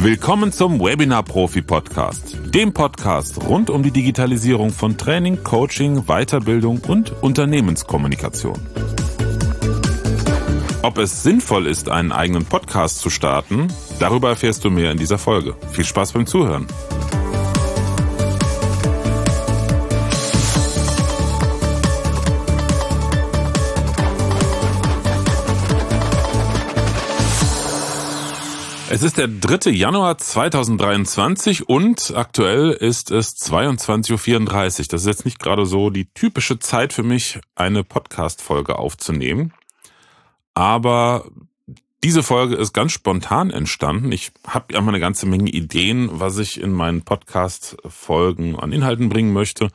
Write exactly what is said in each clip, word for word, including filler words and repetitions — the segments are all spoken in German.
Willkommen zum Webinar-Profi-Podcast, dem Podcast rund um die Digitalisierung von Training, Coaching, Weiterbildung und Unternehmenskommunikation. Ob es sinnvoll ist, einen eigenen Podcast zu starten, darüber erfährst du mehr in dieser Folge. Viel Spaß beim Zuhören. Es ist der dritte Januar zweitausenddreiundzwanzig und aktuell ist es zweiundzwanzig Uhr vierunddreißig. Das ist jetzt nicht gerade so die typische Zeit für mich, eine Podcast-Folge aufzunehmen. Aber diese Folge ist ganz spontan entstanden. Ich habe ja mal eine ganze Menge Ideen, was ich in meinen Podcast-Folgen an Inhalten bringen möchte.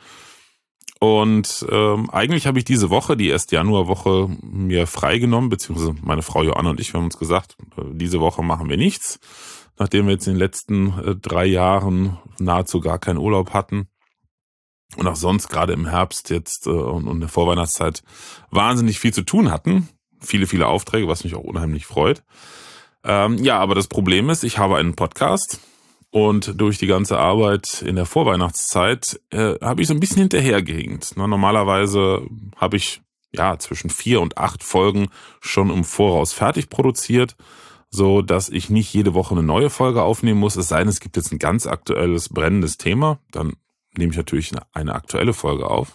Und ähm, eigentlich habe ich diese Woche, die erste Januarwoche, mir freigenommen, beziehungsweise meine Frau Joanna und ich, wir haben uns gesagt, äh, diese Woche machen wir nichts, nachdem wir jetzt in den letzten äh, drei Jahren nahezu gar keinen Urlaub hatten und auch sonst gerade im Herbst jetzt äh, und, und in der Vorweihnachtszeit wahnsinnig viel zu tun hatten. Viele, viele Aufträge, was mich auch unheimlich freut. Ähm, ja, aber das Problem ist, ich habe einen Podcast. Und durch die ganze Arbeit in der Vorweihnachtszeit äh, habe ich so ein bisschen hinterhergehinkt. Ne, normalerweise habe ich ja zwischen vier und acht Folgen schon im Voraus fertig produziert, so dass ich nicht jede Woche eine neue Folge aufnehmen muss. Es sei denn, es gibt jetzt ein ganz aktuelles, brennendes Thema. Dann nehme ich natürlich eine, eine aktuelle Folge auf.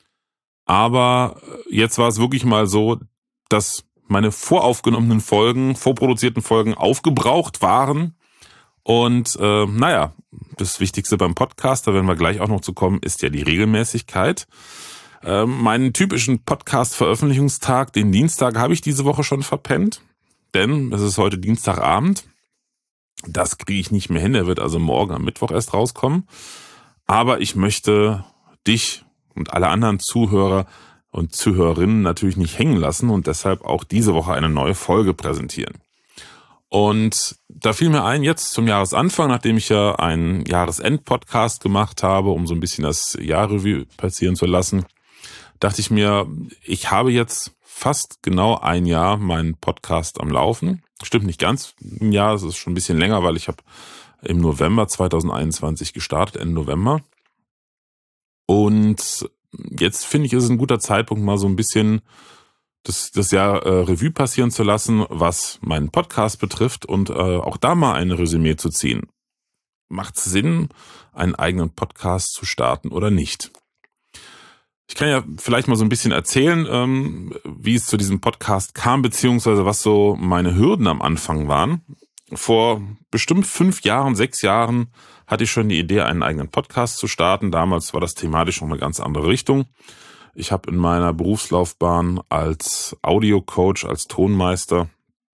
Aber jetzt war es wirklich mal so, dass meine voraufgenommenen Folgen, vorproduzierten Folgen aufgebraucht waren. Und äh, naja, das Wichtigste beim Podcast, da werden wir gleich auch noch zu kommen, ist ja die Regelmäßigkeit. Äh, meinen typischen Podcast-Veröffentlichungstag, den Dienstag, habe ich diese Woche schon verpennt, denn es ist heute Dienstagabend. Das kriege ich nicht mehr hin, der wird also morgen am Mittwoch erst rauskommen. Aber ich möchte dich und alle anderen Zuhörer und Zuhörerinnen natürlich nicht hängen lassen und deshalb auch diese Woche eine neue Folge präsentieren. Und da fiel mir ein, jetzt zum Jahresanfang, nachdem ich ja einen Jahresend-Podcast gemacht habe, um so ein bisschen das Jahrrevue passieren zu lassen, dachte ich mir, ich habe jetzt fast genau ein Jahr meinen Podcast am Laufen. Stimmt nicht ganz ein Jahr, es ist schon ein bisschen länger, weil ich habe im November zweitausendeinundzwanzig gestartet, Ende November. Und jetzt finde ich, ist es ein guter Zeitpunkt, mal so ein bisschen das, das Jahr äh, Revue passieren zu lassen, was meinen Podcast betrifft und äh, auch da mal ein Resümee zu ziehen. Macht es Sinn, einen eigenen Podcast zu starten oder nicht? Ich kann ja vielleicht mal so ein bisschen erzählen, ähm, wie es zu diesem Podcast kam, beziehungsweise was so meine Hürden am Anfang waren. Vor bestimmt fünf Jahren, sechs Jahren hatte ich schon die Idee, einen eigenen Podcast zu starten. Damals war das thematisch noch eine ganz andere Richtung. Ich habe in meiner Berufslaufbahn als Audiocoach, als Tonmeister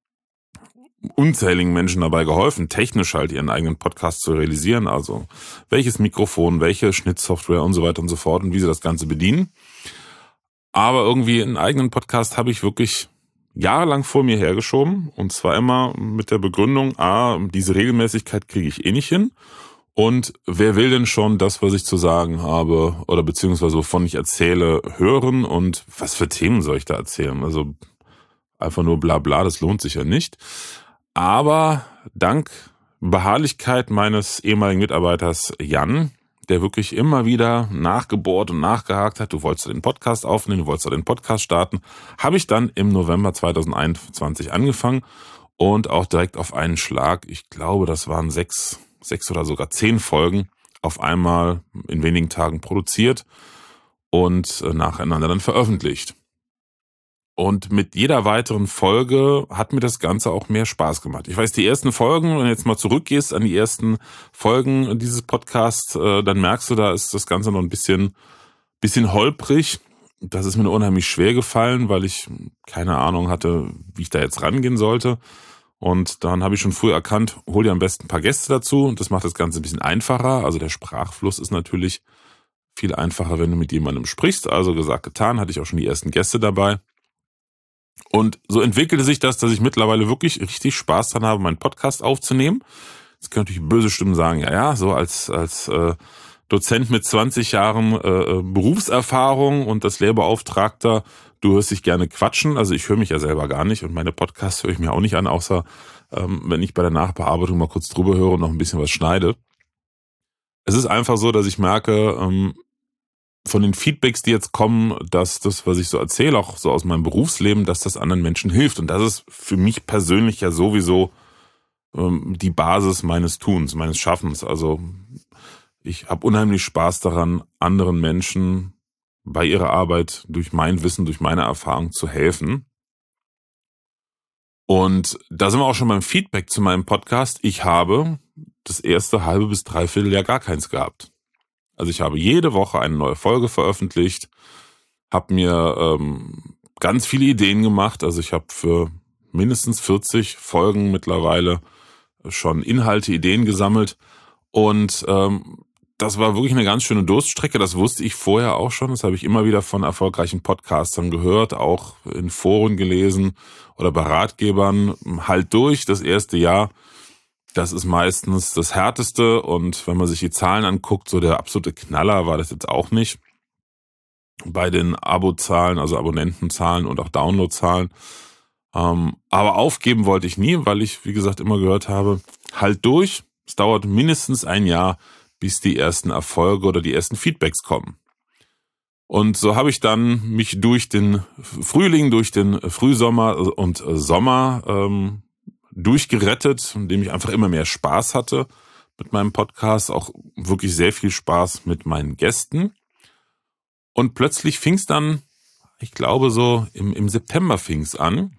unzähligen Menschen dabei geholfen, technisch halt ihren eigenen Podcast zu realisieren. Also welches Mikrofon, welche Schnittsoftware und so weiter und so fort und wie sie das Ganze bedienen. Aber irgendwie einen eigenen Podcast habe ich wirklich jahrelang vor mir hergeschoben. Und zwar immer mit der Begründung, ah, diese Regelmäßigkeit kriege ich eh nicht hin. Und wer will denn schon das, was ich zu sagen habe oder beziehungsweise wovon ich erzähle, hören und was für Themen soll ich da erzählen? Also einfach nur bla bla, das lohnt sich ja nicht. Aber dank Beharrlichkeit meines ehemaligen Mitarbeiters Jan, der wirklich immer wieder nachgebohrt und nachgehakt hat, du wolltest den Podcast aufnehmen, du wolltest den Podcast starten, habe ich dann im November zweitausendeinundzwanzig angefangen und auch direkt auf einen Schlag, ich glaube, das waren sechs sechs oder sogar zehn Folgen auf einmal in wenigen Tagen produziert und nacheinander dann veröffentlicht. Und mit jeder weiteren Folge hat mir das Ganze auch mehr Spaß gemacht. Ich weiß, die ersten Folgen, wenn du jetzt mal zurückgehst an die ersten Folgen dieses Podcasts, dann merkst du, da ist das Ganze noch ein bisschen, bisschen holprig. Das ist mir unheimlich schwer gefallen, weil ich keine Ahnung hatte, wie ich da jetzt rangehen sollte. Und dann habe ich schon früh erkannt, hol dir am besten ein paar Gäste dazu. Und das macht das Ganze ein bisschen einfacher. Also der Sprachfluss ist natürlich viel einfacher, wenn du mit jemandem sprichst. Also gesagt, getan, hatte ich auch schon die ersten Gäste dabei. Und so entwickelte sich das, dass ich mittlerweile wirklich richtig Spaß daran habe, meinen Podcast aufzunehmen. Jetzt können natürlich böse Stimmen sagen, ja, ja, so als als äh, Dozent mit zwanzig Jahren äh, Berufserfahrung und das Lehrbeauftragter, du hörst dich gerne quatschen. Also ich höre mich ja selber gar nicht und meine Podcasts höre ich mir auch nicht an, außer ähm, wenn ich bei der Nachbearbeitung mal kurz drüber höre und noch ein bisschen was schneide. Es ist einfach so, dass ich merke, ähm, von den Feedbacks, die jetzt kommen, dass das, was ich so erzähle, auch so aus meinem Berufsleben, dass das anderen Menschen hilft. Und das ist für mich persönlich ja sowieso ähm, die Basis meines Tuns, meines Schaffens. Also ich habe unheimlich Spaß daran, anderen Menschen bei ihrer Arbeit durch mein Wissen, durch meine Erfahrung zu helfen. Und da sind wir auch schon beim Feedback zu meinem Podcast. Ich habe das erste halbe bis dreiviertel Jahr gar keins gehabt. Also ich habe jede Woche eine neue Folge veröffentlicht, habe mir ähm, ganz viele Ideen gemacht. Also ich habe für mindestens vierzig Folgen mittlerweile schon Inhalte, Ideen gesammelt. Und ähm, das war wirklich eine ganz schöne Durststrecke. Das wusste ich vorher auch schon. Das habe ich immer wieder von erfolgreichen Podcastern gehört, auch in Foren gelesen oder bei Ratgebern. Halt durch das erste Jahr. Das ist meistens das Härteste und wenn man sich die Zahlen anguckt, so der absolute Knaller war das jetzt auch nicht. Bei den Abozahlen, also Abonnentenzahlen und auch Downloadzahlen. Ähm, aber aufgeben wollte ich nie, weil ich, wie gesagt, immer gehört habe, halt durch. Es dauert mindestens ein Jahr, bis die ersten Erfolge oder die ersten Feedbacks kommen. Und so habe ich dann mich durch den Frühling, durch den Frühsommer und Sommer ähm, durchgerettet, indem ich einfach immer mehr Spaß hatte mit meinem Podcast, auch wirklich sehr viel Spaß mit meinen Gästen. Und plötzlich fing es dann, ich glaube so im, im September fing es an,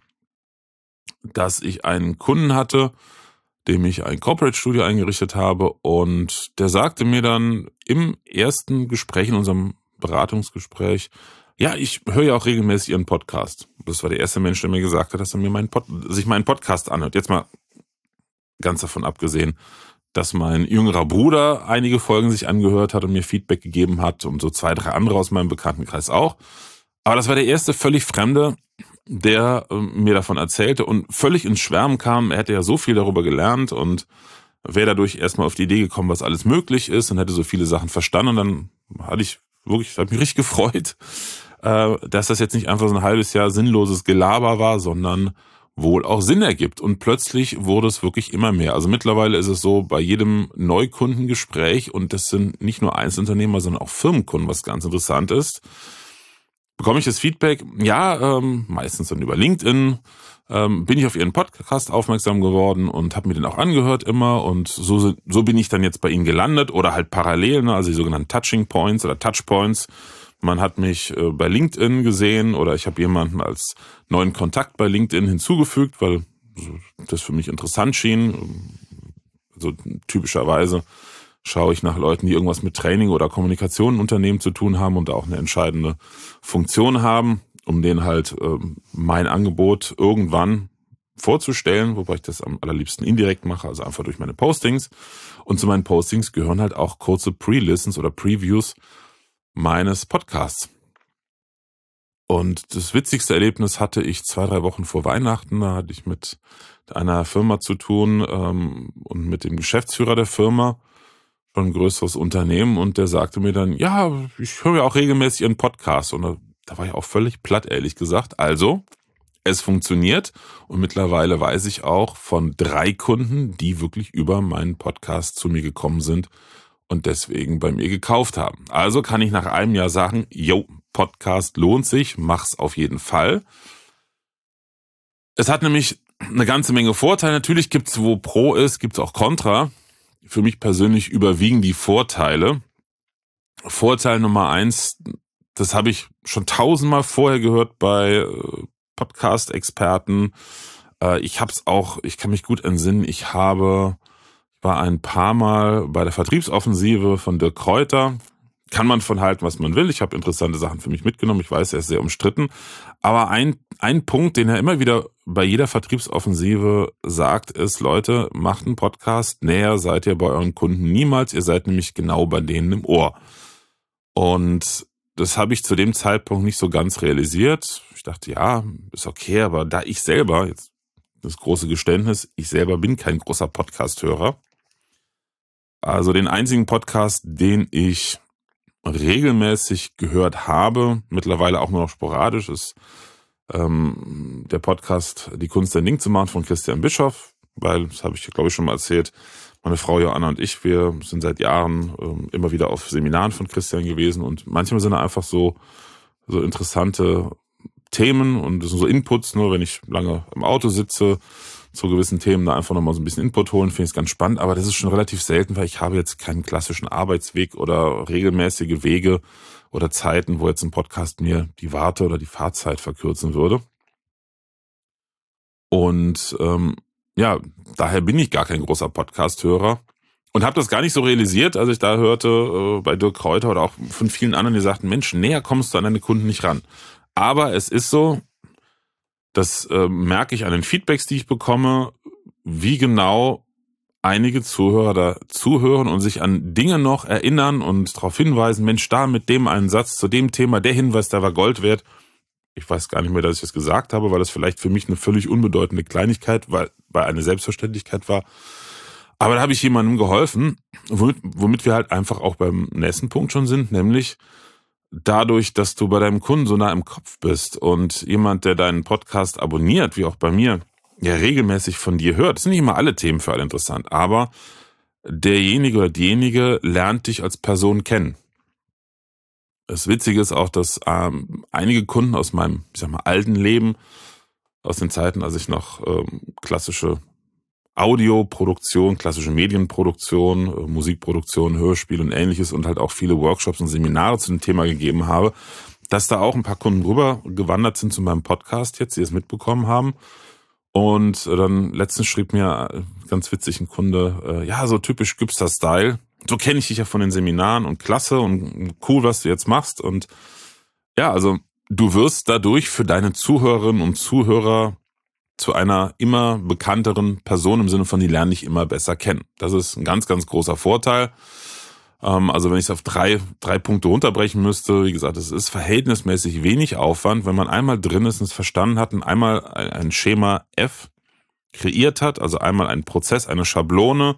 dass ich einen Kunden hatte, dem ich ein Corporate Studio eingerichtet habe und der sagte mir dann im ersten Gespräch, in unserem Beratungsgespräch, ja, ich höre ja auch regelmäßig Ihren Podcast. Das war der erste Mensch, der mir gesagt hat, dass er mir meinen Pod- sich meinen Podcast anhört. Jetzt mal ganz davon abgesehen, dass mein jüngerer Bruder einige Folgen sich angehört hat und mir Feedback gegeben hat und so zwei, drei andere aus meinem Bekanntenkreis auch. Aber das war der erste völlig Fremde, der äh, mir davon erzählte und völlig ins Schwärmen kam. Er hätte ja so viel darüber gelernt und wäre dadurch erstmal auf die Idee gekommen, was alles möglich ist und hätte so viele Sachen verstanden. Und dann hatte ich wirklich, hat mich richtig gefreut, äh, dass das jetzt nicht einfach so ein halbes Jahr sinnloses Gelaber war, sondern wohl auch Sinn ergibt. Und plötzlich wurde es wirklich immer mehr. Also mittlerweile ist es so, bei jedem Neukundengespräch, und das sind nicht nur Einzelunternehmer, sondern auch Firmenkunden, was ganz interessant ist, bekomme ich das Feedback, ja, ähm, meistens dann über LinkedIn, ähm, bin ich auf Ihren Podcast aufmerksam geworden und habe mir den auch angehört immer und so, so bin ich dann jetzt bei Ihnen gelandet oder halt parallel, ne, also die sogenannten Touching Points oder Touchpoints. Man hat mich äh, bei LinkedIn gesehen oder ich habe jemanden als neuen Kontakt bei LinkedIn hinzugefügt, weil das für mich interessant schien. Also typischerweise schaue ich nach Leuten, die irgendwas mit Training oder Kommunikation in Unternehmen zu tun haben und auch eine entscheidende Funktion haben, um denen halt äh, mein Angebot irgendwann vorzustellen, wobei ich das am allerliebsten indirekt mache, also einfach durch meine Postings. Und zu meinen Postings gehören halt auch kurze Pre-Listens oder Previews meines Podcasts. Und das witzigste Erlebnis hatte ich zwei, drei Wochen vor Weihnachten. Da hatte ich mit einer Firma zu tun ähm, und mit dem Geschäftsführer der Firma, schon ein größeres Unternehmen, und der sagte mir dann, ja, ich höre ja auch regelmäßig Ihren Podcast. Und da, da war ich auch völlig platt, ehrlich gesagt. Also, es funktioniert und mittlerweile weiß ich auch von drei Kunden, die wirklich über meinen Podcast zu mir gekommen sind und deswegen bei mir gekauft haben. Also kann ich nach einem Jahr sagen, yo, Podcast lohnt sich, mach's auf jeden Fall. Es hat nämlich eine ganze Menge Vorteile. Natürlich gibt's, wo Pro ist, gibt's auch Contra. Für mich persönlich überwiegen die Vorteile. Vorteil Nummer eins, das habe ich schon tausendmal vorher gehört bei Podcast-Experten. Ich habe es auch, ich kann mich gut entsinnen, ich habe, ich war ein paar Mal bei der Vertriebsoffensive von Dirk Kräuter. Kann man von halten, was man will. Ich habe interessante Sachen für mich mitgenommen. Ich weiß, er ist sehr umstritten. Aber ein, ein Punkt, den er immer wieder bei jeder Vertriebsoffensive sagt, ist, Leute, macht einen Podcast. Näher seid ihr bei euren Kunden niemals. Ihr seid nämlich genau bei denen im Ohr. Und das habe ich zu dem Zeitpunkt nicht so ganz realisiert. Ich dachte, ja, ist okay. Aber da ich selber, jetzt das große Geständnis, ich selber bin kein großer Podcast-Hörer, Also den einzigen Podcast, den ich regelmäßig gehört habe, mittlerweile auch nur noch sporadisch, ist ähm, der Podcast Die Kunst ein Ding zu machen von Christian Bischoff, weil, das habe ich glaube ich schon mal erzählt, meine Frau Joanna und ich, wir sind seit Jahren ähm, immer wieder auf Seminaren von Christian gewesen und manchmal sind da einfach so, so interessante Themen und das sind so Inputs, nur wenn ich lange im Auto sitze, zu gewissen Themen da einfach nochmal so ein bisschen Input holen, finde ich es ganz spannend, aber das ist schon relativ selten, weil ich habe jetzt keinen klassischen Arbeitsweg oder regelmäßige Wege oder Zeiten, wo jetzt ein Podcast mir die Warte- oder die Fahrzeit verkürzen würde. Und ähm, ja, daher bin ich gar kein großer Podcast-Hörer und habe das gar nicht so realisiert, als ich da hörte äh, bei Dirk Kräuter oder auch von vielen anderen, die sagten, Mensch, näher kommst du an deine Kunden nicht ran. Aber es ist so, das äh, merke ich an den Feedbacks, die ich bekomme, wie genau einige Zuhörer da zuhören und sich an Dinge noch erinnern und darauf hinweisen, Mensch, da mit dem einen Satz zu dem Thema, der Hinweis, der war Gold wert. Ich weiß gar nicht mehr, dass ich das gesagt habe, weil das vielleicht für mich eine völlig unbedeutende Kleinigkeit, weil, weil eine Selbstverständlichkeit war. Aber da habe ich jemandem geholfen, womit, womit wir halt einfach auch beim nächsten Punkt schon sind, nämlich dadurch, dass du bei deinem Kunden so nah im Kopf bist und jemand, der deinen Podcast abonniert, wie auch bei mir, ja regelmäßig von dir hört, sind nicht immer alle Themen für alle interessant, aber derjenige oder diejenige lernt dich als Person kennen. Das Witzige ist auch, dass ähm, einige Kunden aus meinem, ich sag mal, alten Leben, aus den Zeiten, als ich noch ähm, klassische Audioproduktion, klassische Medienproduktion, äh, Musikproduktion, Hörspiel und ähnliches und halt auch viele Workshops und Seminare zu dem Thema gegeben habe, dass da auch ein paar Kunden rüber gewandert sind zu meinem Podcast jetzt, die es mitbekommen haben. Und dann letztens schrieb mir ganz witzig ein Kunde, äh, ja, so typisch Gipster-Style. So kenne ich dich ja von den Seminaren und klasse und cool, was du jetzt machst. Und ja, also du wirst dadurch für deine Zuhörerinnen und Zuhörer zu einer immer bekannteren Person im Sinne von, die lernen dich immer besser kennen. Das ist ein ganz, ganz großer Vorteil. Ähm, also wenn ich es auf drei, drei Punkte runterbrechen müsste, wie gesagt, es ist verhältnismäßig wenig Aufwand, wenn man einmal drin ist und es verstanden hat und einmal ein Schema F kreiert hat, also einmal einen Prozess, eine Schablone,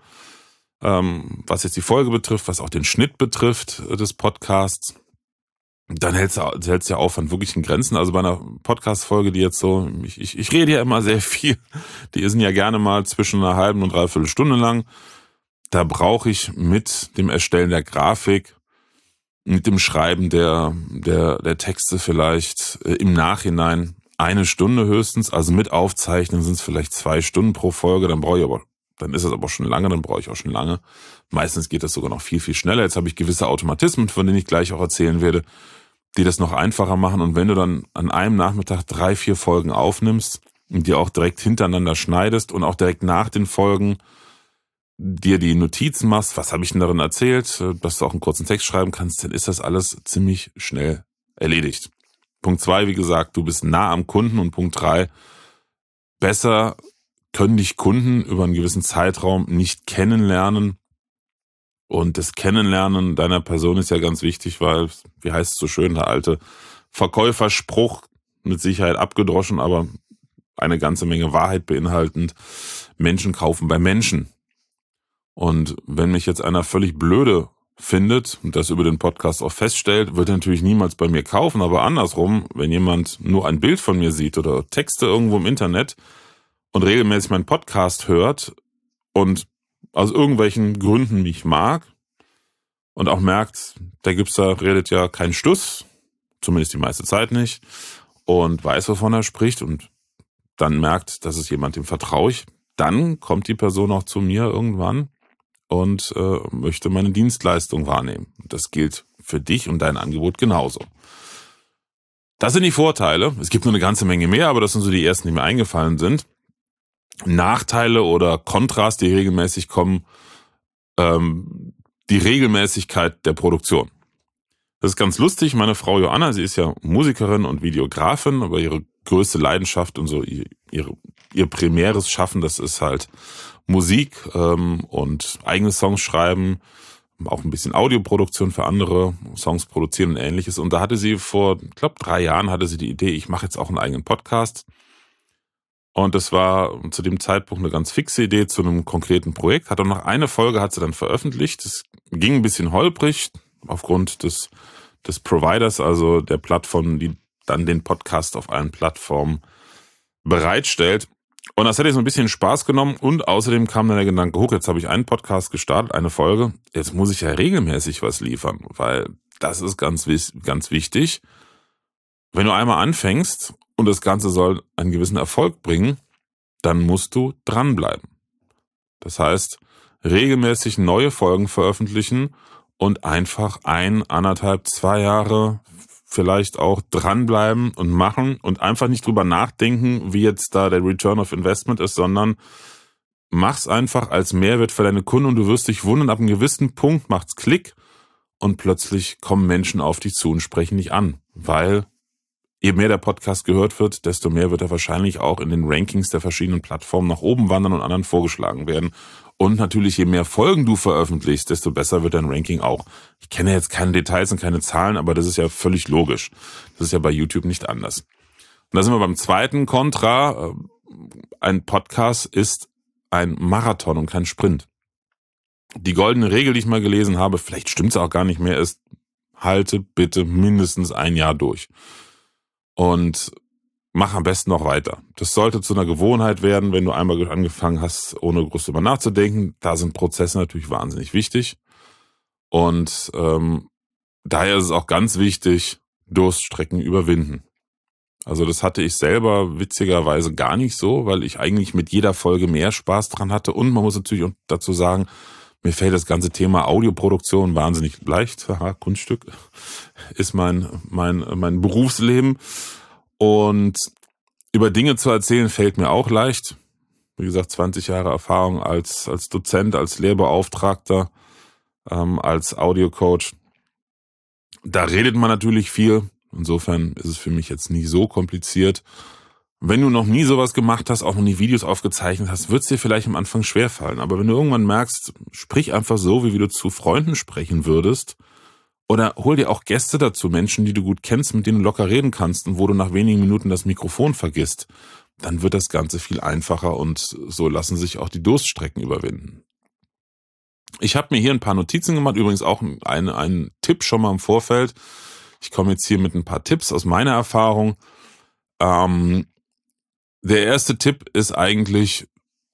ähm, was jetzt die Folge betrifft, was auch den Schnitt betrifft des Podcasts, dann hältst du hältst der Aufwand wirklich in Grenzen. Also bei einer Podcast-Folge, die jetzt so, ich, ich, ich rede ja immer sehr viel, die sind ja gerne mal zwischen einer halben und dreiviertel Stunde lang. Da brauche ich mit dem Erstellen der Grafik, mit dem Schreiben der, der, der Texte vielleicht äh, im Nachhinein eine Stunde höchstens. Also mit Aufzeichnen sind es vielleicht zwei Stunden pro Folge. Dann brauche ich aber, dann ist es aber schon lange, dann brauche ich auch schon lange. Meistens geht das sogar noch viel, viel schneller. Jetzt habe ich gewisse Automatismen, von denen ich gleich auch erzählen werde, die das noch einfacher machen. Und wenn du dann an einem Nachmittag drei, vier Folgen aufnimmst und die auch direkt hintereinander schneidest und auch direkt nach den Folgen dir die Notizen machst, was habe ich denn darin erzählt, dass du auch einen kurzen Text schreiben kannst, dann ist das alles ziemlich schnell erledigt. Punkt zwei, wie gesagt, du bist nah am Kunden und Punkt drei, besser können dich Kunden über einen gewissen Zeitraum nicht kennenlernen und das Kennenlernen deiner Person ist ja ganz wichtig, weil, wie heißt es so schön, der alte Verkäuferspruch, mit Sicherheit abgedroschen, aber eine ganze Menge Wahrheit beinhaltend, Menschen kaufen bei Menschen. Und wenn mich jetzt einer völlig blöde findet und das über den Podcast auch feststellt, wird er natürlich niemals bei mir kaufen. Aber andersrum, wenn jemand nur ein Bild von mir sieht oder Texte irgendwo im Internet und regelmäßig meinen Podcast hört und aus irgendwelchen Gründen mich mag und auch merkt, der Gipster redet ja keinen Stuss, zumindest die meiste Zeit nicht, und weiß, wovon er spricht und dann merkt, das ist jemand, dem vertraue ich, dann kommt die Person auch zu mir irgendwann und äh, möchte meine Dienstleistung wahrnehmen. Das gilt für dich und dein Angebot genauso. Das sind die Vorteile. Es gibt nur eine ganze Menge mehr, aber das sind so die ersten, die mir eingefallen sind. Nachteile oder Kontras, die regelmäßig kommen, ähm, die Regelmäßigkeit der Produktion. Das ist ganz lustig. Meine Frau Joanna, sie ist ja Musikerin und Videografin, aber ihre größte Leidenschaft und so ihr, ihr, ihr primäres Schaffen, das ist halt Musik ähm, und eigene Songs schreiben, auch ein bisschen Audioproduktion für andere, Songs produzieren und ähnliches. Und da hatte sie vor, ich glaube, drei Jahren hatte sie die Idee, ich mache jetzt auch einen eigenen Podcast. Und das war zu dem Zeitpunkt eine ganz fixe Idee zu einem konkreten Projekt. Hat auch noch eine Folge hat sie dann veröffentlicht. Es ging ein bisschen holprig aufgrund des, des Providers, also der Plattform, die dann den Podcast auf allen Plattformen bereitstellt. Und das hätte ich so ein bisschen Spaß genommen. Und außerdem kam dann der Gedanke hoch, jetzt habe ich einen Podcast gestartet, eine Folge. Jetzt muss ich ja regelmäßig was liefern, weil das ist ganz, ganz wichtig. Wenn du einmal anfängst und das Ganze soll einen gewissen Erfolg bringen, dann musst du dranbleiben. Das heißt, regelmäßig neue Folgen veröffentlichen und einfach ein, anderthalb, zwei Jahre vielleicht auch dranbleiben und machen und einfach nicht drüber nachdenken, wie jetzt da der Return of Investment ist, sondern mach's einfach als Mehrwert für deine Kunden und du wirst dich wundern, ab einem gewissen Punkt macht's Klick und plötzlich kommen Menschen auf dich zu und sprechen dich an, weil je mehr der Podcast gehört wird, desto mehr wird er wahrscheinlich auch in den Rankings der verschiedenen Plattformen nach oben wandern und anderen vorgeschlagen werden. Und natürlich, je mehr Folgen du veröffentlichst, desto besser wird dein Ranking auch. Ich kenne jetzt keine Details und keine Zahlen, aber das ist ja völlig logisch. Das ist ja bei YouTube nicht anders. Und da sind wir beim zweiten Kontra. Ein Podcast ist ein Marathon und kein Sprint. Die goldene Regel, die ich mal gelesen habe, vielleicht stimmt es auch gar nicht mehr, ist, halte bitte mindestens ein Jahr durch. Und mach am besten noch weiter. Das sollte zu einer Gewohnheit werden, wenn du einmal angefangen hast, ohne groß drüber nachzudenken. Da sind Prozesse natürlich wahnsinnig wichtig. Und ähm, daher ist es auch ganz wichtig, Durststrecken überwinden. Also das hatte ich selber witzigerweise gar nicht so, weil ich eigentlich mit jeder Folge mehr Spaß dran hatte. Und man muss natürlich dazu sagen, mir fällt das ganze Thema Audioproduktion wahnsinnig leicht. Haha, Kunststück ist mein, mein, mein Berufsleben. Und über Dinge zu erzählen fällt mir auch leicht. Wie gesagt, zwanzig Jahre Erfahrung als, als Dozent, als Lehrbeauftragter, ähm, als Audiocoach. Da redet man natürlich viel. Insofern ist es für mich jetzt nie so kompliziert. Wenn du noch nie sowas gemacht hast, auch noch nie Videos aufgezeichnet hast, wird es dir vielleicht am Anfang schwerfallen. Aber wenn du irgendwann merkst, sprich einfach so, wie du zu Freunden sprechen würdest, oder hol dir auch Gäste dazu, Menschen, die du gut kennst, mit denen du locker reden kannst und wo du nach wenigen Minuten das Mikrofon vergisst, dann wird das Ganze viel einfacher und so lassen sich auch die Durststrecken überwinden. Ich habe mir hier ein paar Notizen gemacht, übrigens auch einen, einen Tipp schon mal im Vorfeld. Ich komme jetzt hier mit ein paar Tipps aus meiner Erfahrung. Ähm, der erste Tipp ist eigentlich,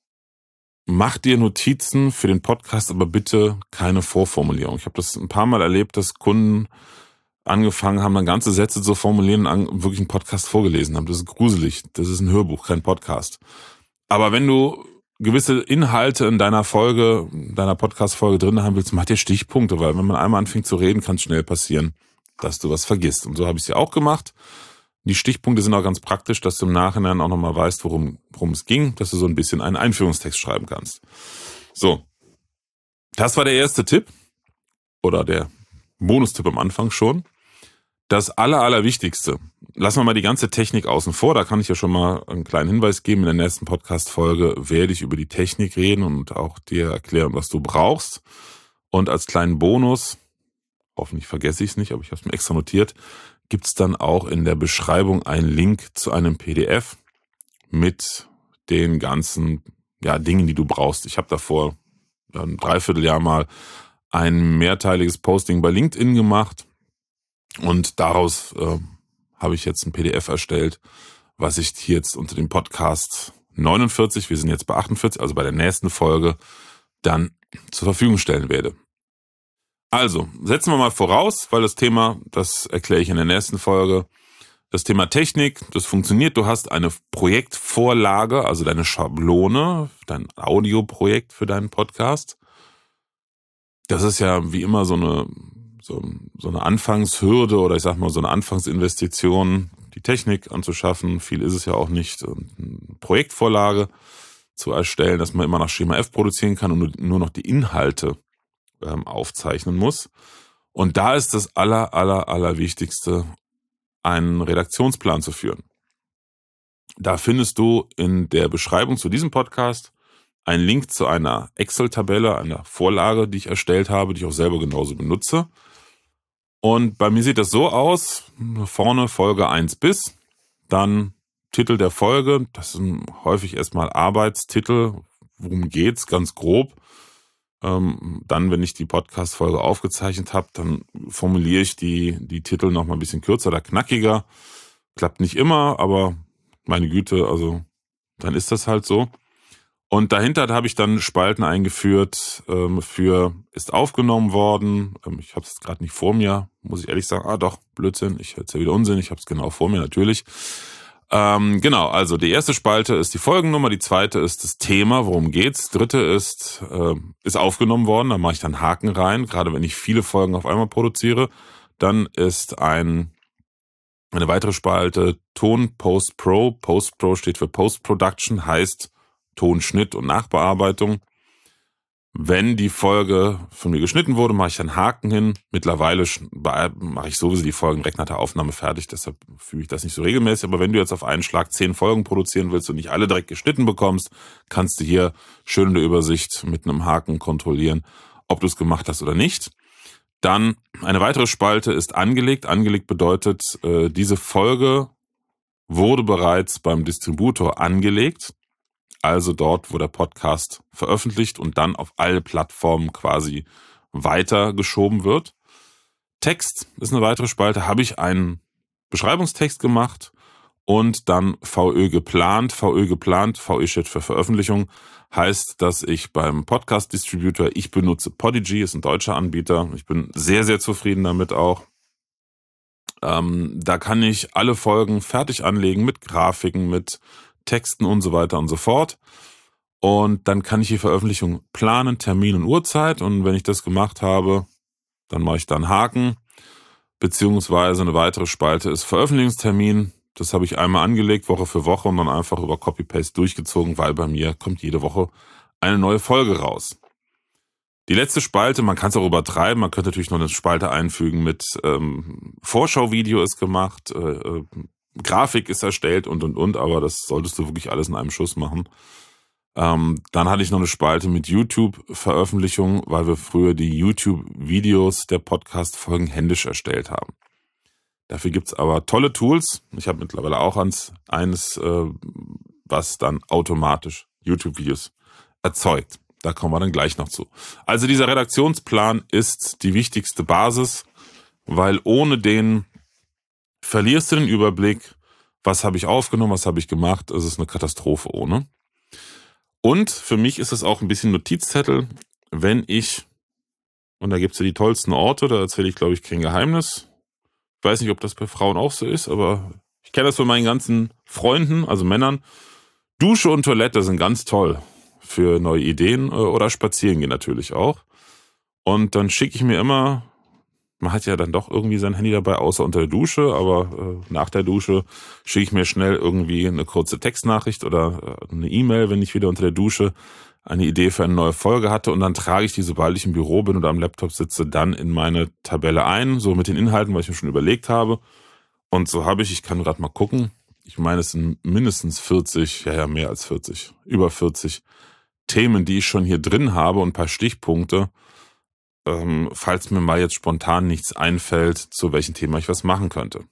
mach dir Notizen für den Podcast, aber bitte keine Vorformulierung. Ich habe das ein paar Mal erlebt, dass Kunden angefangen haben, dann ganze Sätze zu formulieren und wirklich einen Podcast vorgelesen haben. Das ist gruselig. Das ist ein Hörbuch, kein Podcast. Aber wenn du gewisse Inhalte in deiner Folge, deiner Podcast-Folge drin haben willst, mach dir Stichpunkte, weil wenn man einmal anfängt zu reden, kann es schnell passieren, dass du was vergisst. Und so habe ich es ja auch gemacht. Die Stichpunkte sind auch ganz praktisch, dass du im Nachhinein auch nochmal weißt, worum, worum es ging, dass du so ein bisschen einen Einführungstext schreiben kannst. So, das war der erste Tipp oder der Bonustipp am Anfang schon. Das aller, allerwichtigste, lassen wir mal die ganze Technik außen vor, da kann ich ja schon mal einen kleinen Hinweis geben. In der nächsten Podcast-Folge werde ich über die Technik reden und auch dir erklären, was du brauchst. Und als kleinen Bonus, hoffentlich vergesse ich es nicht, aber ich habe es mir extra notiert, gibt es dann auch in der Beschreibung einen Link zu einem P D F mit den ganzen ja, Dingen, die du brauchst. Ich habe da vor einem Dreivierteljahr mal ein mehrteiliges Posting bei LinkedIn gemacht und daraus äh, habe ich jetzt ein P D F erstellt, was ich hier jetzt unter dem Podcast neunundvierzig, wir sind jetzt bei achtundvierzig, also bei der nächsten Folge, dann zur Verfügung stellen werde. Also, setzen wir mal voraus, weil das Thema, das erkläre ich in der nächsten Folge, das Thema Technik, das funktioniert. Du hast eine Projektvorlage, also deine Schablone, dein Audioprojekt für deinen Podcast. Das ist ja wie immer so eine, so, so eine Anfangshürde oder ich sag mal so eine Anfangsinvestition, die Technik anzuschaffen. Viel ist es ja auch nicht. Eine Projektvorlage zu erstellen, dass man immer nach Schema F produzieren kann und nur noch die Inhalte aufzeichnen muss. Und da ist das aller, aller, aller Wichtigste, einen Redaktionsplan zu führen. Da findest du in der Beschreibung zu diesem Podcast einen Link zu einer Excel-Tabelle, einer Vorlage, die ich erstellt habe, die ich auch selber genauso benutze. Und bei mir sieht das so aus, vorne Folge eins bis, dann Titel der Folge. Das sind häufig erstmal Arbeitstitel. Worum geht's? Ganz grob. Ähm, dann, wenn ich die Podcast-Folge aufgezeichnet habe, dann formuliere ich die, die Titel noch mal ein bisschen kürzer oder knackiger. Klappt nicht immer, aber meine Güte, also dann ist das halt so. Und dahinter habe ich dann Spalten eingeführt ähm, für ist aufgenommen worden. Ähm, ich habe es gerade nicht vor mir, muss ich ehrlich sagen. Ah doch, Blödsinn, ich erzähle wieder Unsinn. Ich habe es genau vor mir, natürlich. Ähm, genau, also die erste Spalte ist die Folgennummer, die zweite ist das Thema, worum geht's. Dritte ist äh, ist aufgenommen worden, da mache ich dann Haken rein. Gerade wenn ich viele Folgen auf einmal produziere, dann ist ein eine weitere Spalte Ton Post Pro. Post Pro steht für Post Production, heißt Tonschnitt und Nachbearbeitung. Wenn die Folge von mir geschnitten wurde, mache ich einen Haken hin. Mittlerweile mache ich sowieso die Folgen direkt nach der Aufnahme fertig, deshalb fühle ich das nicht so regelmäßig. Aber wenn du jetzt auf einen Schlag zehn Folgen produzieren willst und nicht alle direkt geschnitten bekommst, kannst du hier schön in der Übersicht mit einem Haken kontrollieren, ob du es gemacht hast oder nicht. Dann eine weitere Spalte ist angelegt. Angelegt bedeutet, äh, diese Folge wurde bereits beim Distributor angelegt. Also dort, wo der Podcast veröffentlicht und dann auf alle Plattformen quasi weitergeschoben wird. Text ist eine weitere Spalte. Habe ich einen Beschreibungstext gemacht und dann V Ö geplant. V Ö geplant, V Ö steht für Veröffentlichung, heißt, dass ich beim Podcast-Distributor, ich benutze Podigy, ist ein deutscher Anbieter. Ich bin sehr, sehr zufrieden damit auch. Ähm, da kann ich alle Folgen fertig anlegen mit Grafiken, mit Texten und so weiter und so fort. Und dann kann ich die Veröffentlichung planen, Termin und Uhrzeit. Und wenn ich das gemacht habe, dann mache ich da einen Haken. Beziehungsweise eine weitere Spalte ist Veröffentlichungstermin. Das habe ich einmal angelegt, Woche für Woche, und dann einfach über Copy-Paste durchgezogen, weil bei mir kommt jede Woche eine neue Folge raus. Die letzte Spalte, man kann es auch übertreiben, man könnte natürlich noch eine Spalte einfügen mit ähm, Vorschauvideo ist gemacht, äh, äh, Grafik ist erstellt und und und, aber das solltest du wirklich alles in einem Schuss machen. Ähm, dann hatte ich noch eine Spalte mit YouTube-Veröffentlichung, weil wir früher die YouTube-Videos der Podcast-Folgen händisch erstellt haben. Dafür gibt's aber tolle Tools. Ich habe mittlerweile auch eins, eines, äh, was dann automatisch YouTube-Videos erzeugt. Da kommen wir dann gleich noch zu. Also dieser Redaktionsplan ist die wichtigste Basis, weil ohne den verlierst du den Überblick, was habe ich aufgenommen, was habe ich gemacht. Es ist eine Katastrophe ohne. Und für mich ist es auch ein bisschen Notizzettel, wenn ich, und da gibt's ja die tollsten Orte, da erzähle ich, glaube ich, kein Geheimnis. Ich weiß nicht, ob das bei Frauen auch so ist, aber ich kenne das von meinen ganzen Freunden, also Männern. Dusche und Toilette sind ganz toll für neue Ideen oder spazieren gehen natürlich auch. Und dann schicke ich mir immer, man hat ja dann doch irgendwie sein Handy dabei, außer unter der Dusche, aber äh, nach der Dusche schicke ich mir schnell irgendwie eine kurze Textnachricht oder äh, eine E-Mail, wenn ich wieder unter der Dusche eine Idee für eine neue Folge hatte, und dann trage ich die, sobald ich im Büro bin oder am Laptop sitze, dann in meine Tabelle ein, so mit den Inhalten, was ich mir schon überlegt habe. Und so habe ich, ich kann gerade mal gucken, ich meine, es sind mindestens vierzig, ja ja, mehr als vierzig, über vierzig Themen, die ich schon hier drin habe, und ein paar Stichpunkte, ähm, falls mir mal jetzt spontan nichts einfällt, zu welchem Thema ich was machen könnte.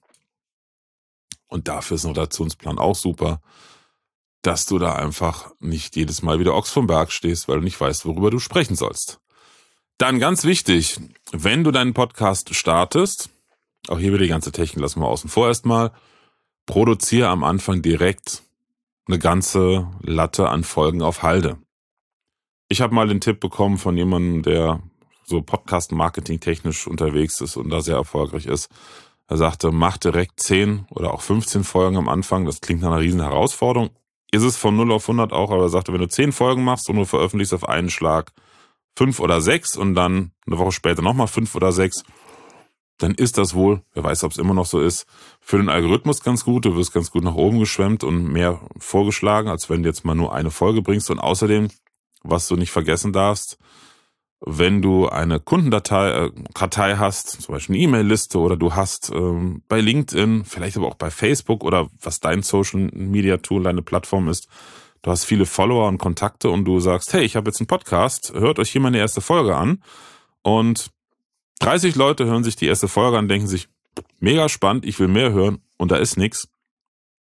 Und dafür ist ein Rotationsplan auch super, dass du da einfach nicht jedes Mal wieder Ochs vom Berg stehst, weil du nicht weißt, worüber du sprechen sollst. Dann ganz wichtig, wenn du deinen Podcast startest, auch hier wieder die ganze Technik lassen wir außen vor erstmal, produziere am Anfang direkt eine ganze Latte an Folgen auf Halde. Ich habe mal den Tipp bekommen von jemandem, der so Podcast-Marketing technisch unterwegs ist und da sehr erfolgreich ist. Er sagte, mach direkt zehn oder auch fünfzehn Folgen am Anfang. Das klingt nach einer riesen Herausforderung. Ist es von null auf hundert auch, aber er sagte, wenn du zehn Folgen machst und du veröffentlichst auf einen Schlag fünf oder sechs und dann eine Woche später nochmal fünf oder sechs, dann ist das wohl, wer weiß, ob es immer noch so ist, für den Algorithmus ganz gut. Du wirst ganz gut nach oben geschwemmt und mehr vorgeschlagen, als wenn du jetzt mal nur eine Folge bringst. Und außerdem, was du nicht vergessen darfst, wenn du eine Kundendatei äh, Kartei hast, zum Beispiel eine E-Mail-Liste, oder du hast ähm, bei LinkedIn, vielleicht aber auch bei Facebook oder was dein Social-Media-Tool, deine Plattform ist, du hast viele Follower und Kontakte und du sagst, hey, ich habe jetzt einen Podcast, hört euch hier meine erste Folge an, und dreißig Leute hören sich die erste Folge an, denken sich, mega spannend, ich will mehr hören, und da ist nichts,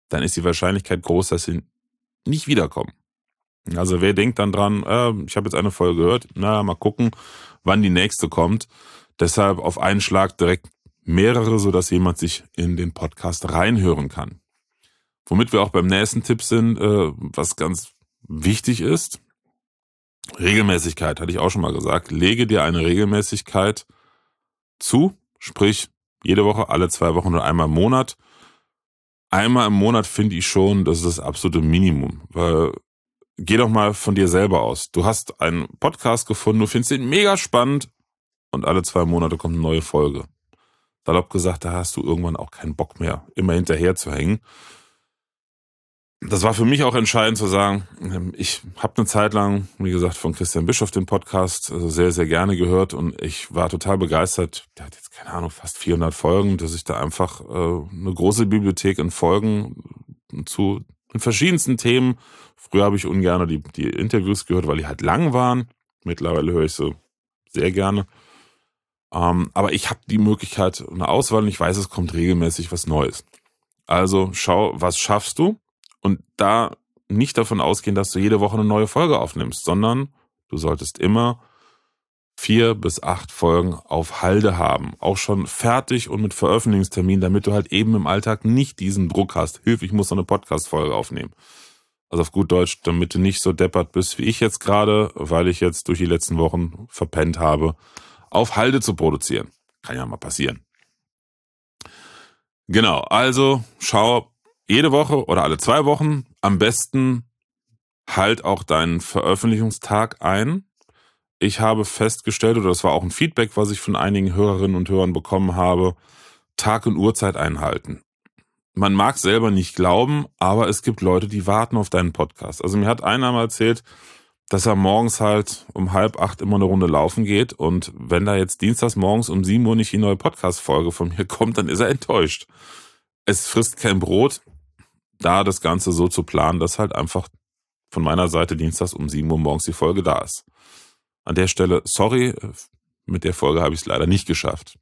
dann ist die Wahrscheinlichkeit groß, dass sie nicht wiederkommen. Also wer denkt dann dran, äh, ich habe jetzt eine Folge gehört, na, mal gucken, wann die nächste kommt. Deshalb auf einen Schlag direkt mehrere, sodass jemand sich in den Podcast reinhören kann. Womit wir auch beim nächsten Tipp sind, äh, was ganz wichtig ist. Regelmäßigkeit, hatte ich auch schon mal gesagt. Lege dir eine Regelmäßigkeit zu, sprich jede Woche, alle zwei Wochen oder einmal im Monat. Einmal im Monat finde ich schon, das ist das absolute Minimum, weil geh doch mal von dir selber aus. Du hast einen Podcast gefunden, du findest ihn mega spannend und alle zwei Monate kommt eine neue Folge. Salopp gesagt, da hast du irgendwann auch keinen Bock mehr, immer hinterher zu hängen. Das war für mich auch entscheidend zu sagen, ich habe eine Zeit lang, wie gesagt, von Christian Bischoff den Podcast sehr, sehr gerne gehört und ich war total begeistert. Der hat jetzt, keine Ahnung, fast vierhundert Folgen, dass ich da einfach äh, eine große Bibliothek in Folgen zu den verschiedensten Themen. Früher habe ich ungern die, die Interviews gehört, weil die halt lang waren. Mittlerweile höre ich sie sehr gerne. Ähm, aber ich habe die Möglichkeit, eine Auswahl und ich weiß, es kommt regelmäßig was Neues. Also schau, was schaffst du? Und da nicht davon ausgehen, dass du jede Woche eine neue Folge aufnimmst, sondern du solltest immer vier bis acht Folgen auf Halde haben. Auch schon fertig und mit Veröffentlichungstermin, damit du halt eben im Alltag nicht diesen Druck hast. Hilf, ich muss noch eine Podcast-Folge aufnehmen. Also auf gut Deutsch, damit du nicht so deppert bist wie ich jetzt gerade, weil ich jetzt durch die letzten Wochen verpennt habe, auf Halde zu produzieren. Kann ja mal passieren. Genau, also schau jede Woche oder alle zwei Wochen am besten halt auch deinen Veröffentlichungstag ein. Ich habe festgestellt, oder das war auch ein Feedback, was ich von einigen Hörerinnen und Hörern bekommen habe, Tag und Uhrzeit einhalten. Man mag selber nicht glauben, aber es gibt Leute, die warten auf deinen Podcast. Also mir hat einer mal erzählt, dass er morgens halt um halb acht immer eine Runde laufen geht und wenn da jetzt dienstags morgens um sieben Uhr nicht die neue Podcast-Folge von mir kommt, dann ist er enttäuscht. Es frisst kein Brot, da das Ganze so zu planen, dass halt einfach von meiner Seite dienstags um sieben Uhr morgens die Folge da ist. An der Stelle, sorry, mit der Folge habe ich es leider nicht geschafft.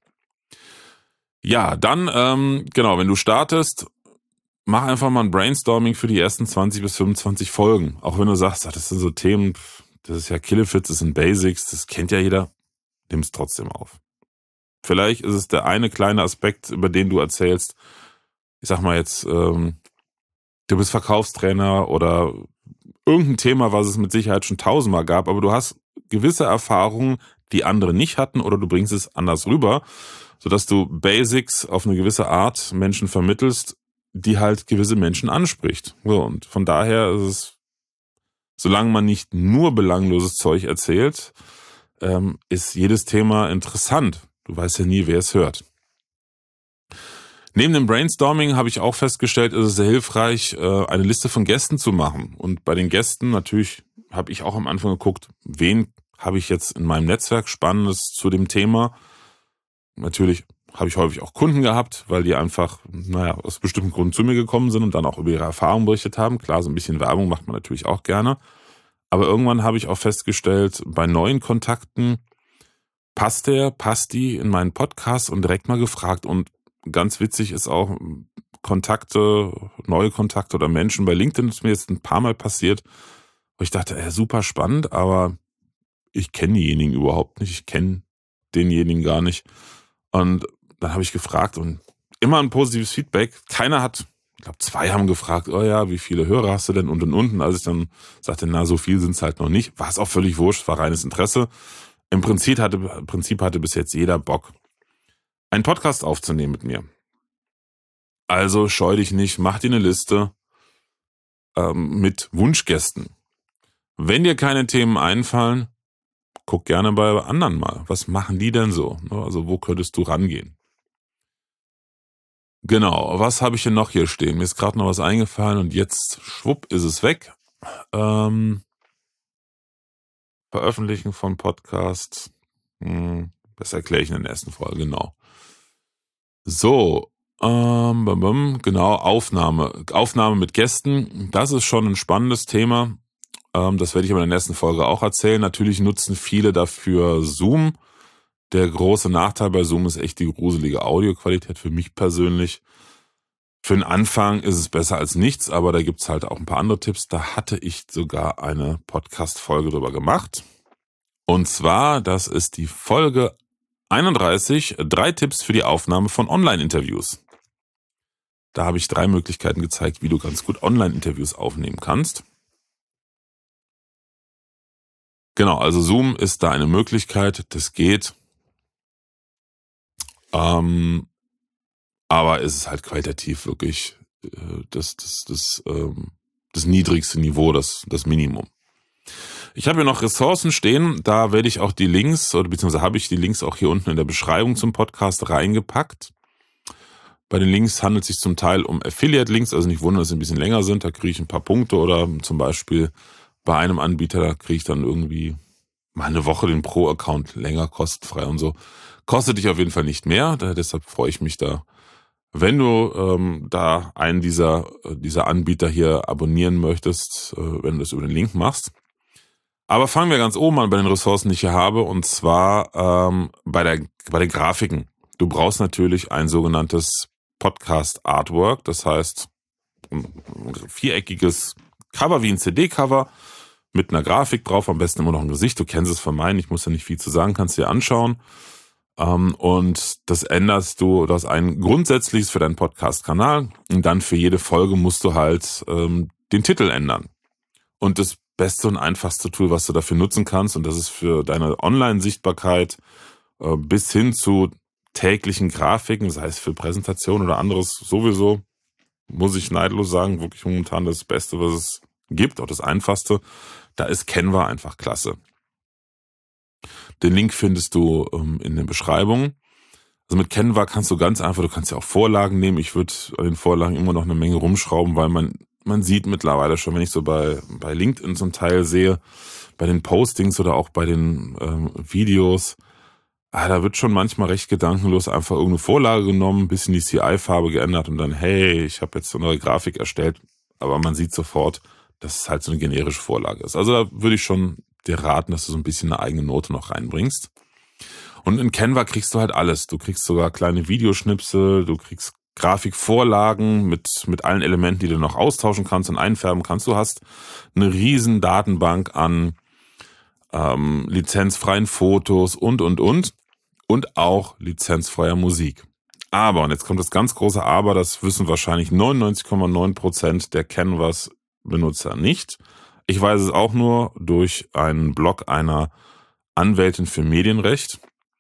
Ja, dann, ähm, genau, wenn du startest, mach einfach mal ein Brainstorming für die ersten zwanzig bis fünfundzwanzig Folgen. Auch wenn du sagst, das sind so Themen, das ist ja Killefits, das sind Basics, das kennt ja jeder, nimm es trotzdem auf. Vielleicht ist es der eine kleine Aspekt, über den du erzählst, ich sag mal jetzt, ähm, du bist Verkaufstrainer oder irgendein Thema, was es mit Sicherheit schon tausendmal gab, aber du hast gewisse Erfahrungen, die andere nicht hatten oder du bringst es anders rüber, sodass du Basics auf eine gewisse Art Menschen vermittelst, die halt gewisse Menschen anspricht. So, und von daher ist es, solange man nicht nur belangloses Zeug erzählt, ähm, ist jedes Thema interessant. Du weißt ja nie, wer es hört. Neben dem Brainstorming habe ich auch festgestellt, ist es sehr hilfreich, eine Liste von Gästen zu machen. Und bei den Gästen natürlich habe ich auch am Anfang geguckt, wen habe ich jetzt in meinem Netzwerk Spannendes zu dem Thema. Natürlich habe ich häufig auch Kunden gehabt, weil die einfach, naja, aus bestimmten Gründen zu mir gekommen sind und dann auch über ihre Erfahrungen berichtet haben. Klar, so ein bisschen Werbung macht man natürlich auch gerne. Aber irgendwann habe ich auch festgestellt, bei neuen Kontakten passt der, passt die in meinen Podcast und direkt mal gefragt. Und ganz witzig ist auch Kontakte, neue Kontakte oder Menschen bei LinkedIn, das ist mir jetzt ein paar Mal passiert, wo ich dachte, ey, super spannend, aber ich kenne diejenigen überhaupt nicht, ich kenne denjenigen gar nicht. Und dann habe ich gefragt und immer ein positives Feedback. Keiner hat, ich glaube zwei haben gefragt, oh ja, wie viele Hörer hast du denn und und und. Und als ich dann sagte, na, so viel sind es halt noch nicht, war es auch völlig wurscht, war reines Interesse. Im Prinzip hatte, im Prinzip hatte bis jetzt jeder Bock, einen Podcast aufzunehmen mit mir. Also scheu dich nicht, mach dir eine Liste ähm, mit Wunschgästen. Wenn dir keine Themen einfallen, guck gerne bei anderen mal. Was machen die denn so? Also wo könntest du rangehen? Genau, was habe ich denn noch hier stehen? Mir ist gerade noch was eingefallen und jetzt, schwupp, ist es weg. Ähm, Veröffentlichen von Podcast. Hm, das erkläre ich in der nächsten Folge, genau. So, ähm, bum, bum, genau, Aufnahme. Aufnahme mit Gästen, das ist schon ein spannendes Thema. Ähm, das werde ich aber in der nächsten Folge auch erzählen. Natürlich nutzen viele dafür Zoom. Der große Nachteil bei Zoom ist echt die gruselige Audioqualität für mich persönlich. Für den Anfang ist es besser als nichts, aber da gibt's halt auch ein paar andere Tipps. Da hatte ich sogar eine Podcast-Folge drüber gemacht. Und zwar, das ist die Folge einunddreißig, drei Tipps für die Aufnahme von Online-Interviews. Da habe ich drei Möglichkeiten gezeigt, wie du ganz gut Online-Interviews aufnehmen kannst. Genau, also Zoom ist da eine Möglichkeit, das geht. Ähm, aber es ist halt qualitativ wirklich äh, das, das, das, ähm, das niedrigste Niveau, das, das Minimum. Ich habe hier noch Ressourcen stehen, da werde ich auch die Links, oder beziehungsweise habe ich die Links auch hier unten in der Beschreibung zum Podcast reingepackt. Bei den Links handelt es sich zum Teil um Affiliate-Links, also nicht wundern, dass sie ein bisschen länger sind, da kriege ich ein paar Punkte oder zum Beispiel bei einem Anbieter, da kriege ich dann irgendwie mal eine Woche den Pro-Account länger kostenfrei und so. Kostet dich auf jeden Fall nicht mehr, da, deshalb freue ich mich da. Wenn du ähm, da einen dieser, dieser Anbieter hier abonnieren möchtest, äh, wenn du das über den Link machst. Aber fangen wir ganz oben an bei den Ressourcen, die ich hier habe, und zwar ähm, bei, der, bei den Grafiken. Du brauchst natürlich ein sogenanntes Podcast-Artwork, das heißt ein viereckiges Cover wie ein C D-Cover mit einer Grafik drauf, am besten immer noch ein Gesicht. Du kennst es von meinen, ich muss ja nicht viel zu sagen, kannst dir anschauen. Ähm, und das änderst du, das ist ein grundsätzliches für deinen Podcast-Kanal, und dann für jede Folge musst du halt ähm, den Titel ändern. Und das beste und einfachste Tool, was du dafür nutzen kannst, und das ist für deine Online-Sichtbarkeit äh, bis hin zu täglichen Grafiken, sei es für Präsentation oder anderes, sowieso, muss ich neidlos sagen, wirklich momentan das Beste, was es gibt, auch das Einfachste. Da ist Canva einfach klasse. Den Link findest du ähm, in der Beschreibung. Also mit Canva kannst du ganz einfach, du kannst ja auch Vorlagen nehmen. Ich würde an den Vorlagen immer noch eine Menge rumschrauben, weil man man sieht mittlerweile schon, wenn ich so bei bei LinkedIn zum Teil sehe, bei den Postings oder auch bei den ähm, Videos, ah, da wird schon manchmal recht gedankenlos einfach irgendeine Vorlage genommen, ein bisschen die C I-Farbe geändert und dann, hey, ich habe jetzt eine neue Grafik erstellt. Aber man sieht sofort, dass es halt so eine generische Vorlage ist. Also da würde ich schon dir raten, dass du so ein bisschen eine eigene Note noch reinbringst. Und in Canva kriegst du halt alles. Du kriegst sogar kleine Videoschnipsel, du kriegst Grafikvorlagen mit, mit allen Elementen, die du noch austauschen kannst und einfärben kannst. Du hast eine riesen Datenbank an ähm, lizenzfreien Fotos und, und, und. Und auch lizenzfreier Musik. Aber, und jetzt kommt das ganz große Aber, das wissen wahrscheinlich neunundneunzig Komma neun Prozent der Canvas-Benutzer nicht. Ich weiß es auch nur durch einen Blog einer Anwältin für Medienrecht.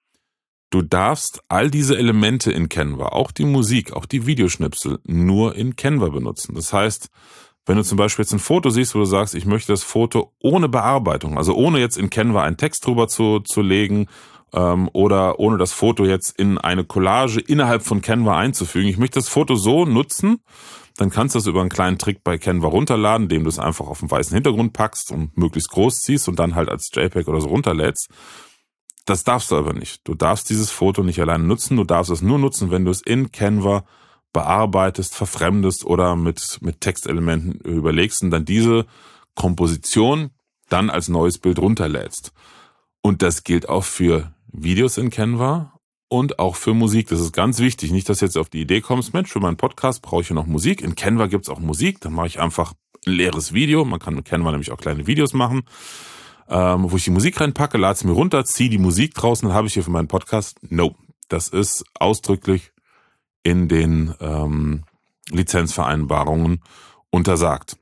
Du darfst all diese Elemente in Canva, auch die Musik, auch die Videoschnipsel, nur in Canva benutzen. Das heißt, wenn du zum Beispiel jetzt ein Foto siehst, wo du sagst, ich möchte das Foto ohne Bearbeitung, also ohne jetzt in Canva einen Text drüber zu, zu legen ähm, oder ohne das Foto jetzt in eine Collage innerhalb von Canva einzufügen, ich möchte das Foto so nutzen, dann kannst du das über einen kleinen Trick bei Canva runterladen, indem du es einfach auf einen weißen Hintergrund packst und möglichst groß ziehst und dann halt als JPEG oder so runterlädst. Das darfst du aber nicht. Du darfst dieses Foto nicht alleine nutzen, du darfst es nur nutzen, wenn du es in Canva bearbeitest, verfremdest oder mit, mit Textelementen überlegst und dann diese Komposition dann als neues Bild runterlädst. Und das gilt auch für Videos in Canva und auch für Musik. Das ist ganz wichtig. Nicht, dass du jetzt auf die Idee kommst, Mensch, für meinen Podcast brauche ich ja noch Musik. In Canva gibt's auch Musik. Dann mache ich einfach ein leeres Video. Man kann mit Canva nämlich auch kleine Videos machen, ähm, wo ich die Musik reinpacke, lade es mir runter, ziehe die Musik draußen, dann habe ich hier für meinen Podcast. No, das ist ausdrücklich in den ähm, Lizenzvereinbarungen untersagt.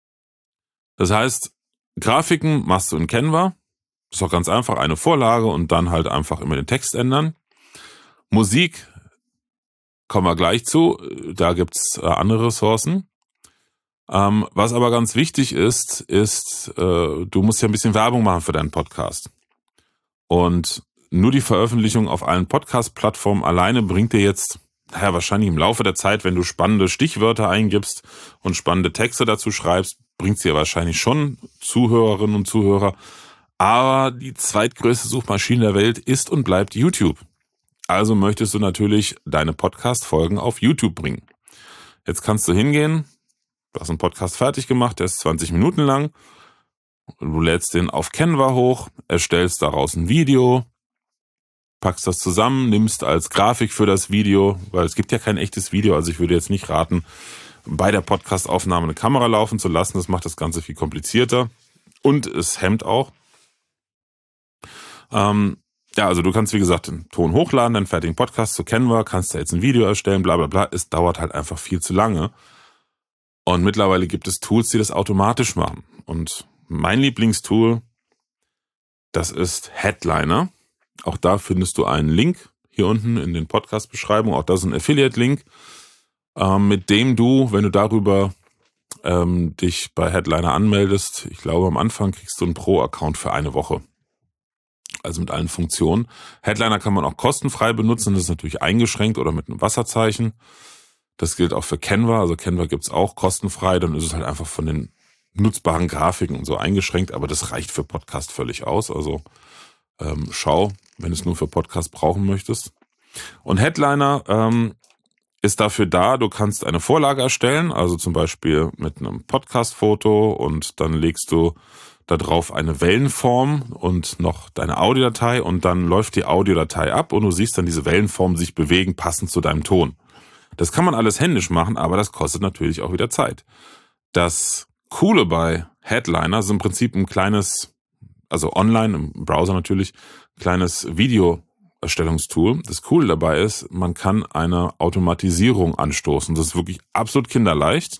Das heißt, Grafiken machst du in Canva. Ist auch ganz einfach, eine Vorlage und dann halt einfach immer den Text ändern. Musik kommen wir gleich zu, da gibt's äh, andere Ressourcen. Ähm, was aber ganz wichtig ist, ist, äh, du musst ja ein bisschen Werbung machen für deinen Podcast. Und nur die Veröffentlichung auf allen Podcast-Plattformen alleine bringt dir jetzt, naja, wahrscheinlich im Laufe der Zeit, wenn du spannende Stichwörter eingibst und spannende Texte dazu schreibst, bringt dir wahrscheinlich schon Zuhörerinnen und Zuhörer. Aber die zweitgrößte Suchmaschine der Welt ist und bleibt YouTube. Also möchtest du natürlich deine Podcast-Folgen auf YouTube bringen. Jetzt kannst du hingehen, du hast einen Podcast fertig gemacht, der ist zwanzig Minuten lang. Du lädst den auf Canva hoch, erstellst daraus ein Video, packst das zusammen, nimmst als Grafik für das Video, weil es gibt ja kein echtes Video, also ich würde jetzt nicht raten, bei der Podcast-Aufnahme eine Kamera laufen zu lassen. Das macht das Ganze viel komplizierter und es hemmt auch. Ähm, ja, also du kannst, wie gesagt, den Ton hochladen, deinen fertigen Podcast zu Canva, kannst da jetzt ein Video erstellen, bla bla bla. Es dauert halt einfach viel zu lange. Und mittlerweile gibt es Tools, die das automatisch machen. Und mein Lieblingstool, das ist Headliner. Auch da findest du einen Link hier unten in den Podcast-Beschreibungen. Auch das ist ein Affiliate-Link, ähm, mit dem du, wenn du darüber ähm, dich bei Headliner anmeldest, ich glaube am Anfang kriegst du einen Pro-Account für eine Woche. Also mit allen Funktionen. Headliner kann man auch kostenfrei benutzen, das ist natürlich eingeschränkt oder mit einem Wasserzeichen. Das gilt auch für Canva, also Canva gibt's auch kostenfrei, dann ist es halt einfach von den nutzbaren Grafiken und so eingeschränkt, aber das reicht für Podcast völlig aus. Also ähm, schau, wenn du es nur für Podcast brauchen möchtest. Und Headliner ähm, ist dafür da, du kannst eine Vorlage erstellen, also zum Beispiel mit einem Podcast-Foto und dann legst du da drauf eine Wellenform und noch deine Audiodatei und dann läuft die Audiodatei ab und du siehst dann diese Wellenform sich bewegen, passend zu deinem Ton. Das kann man alles händisch machen, aber das kostet natürlich auch wieder Zeit. Das Coole bei Headliner ist im Prinzip ein kleines, also online, im Browser natürlich, kleines Videoerstellungstool. Das Coole dabei ist, man kann eine Automatisierung anstoßen. Das ist wirklich absolut kinderleicht.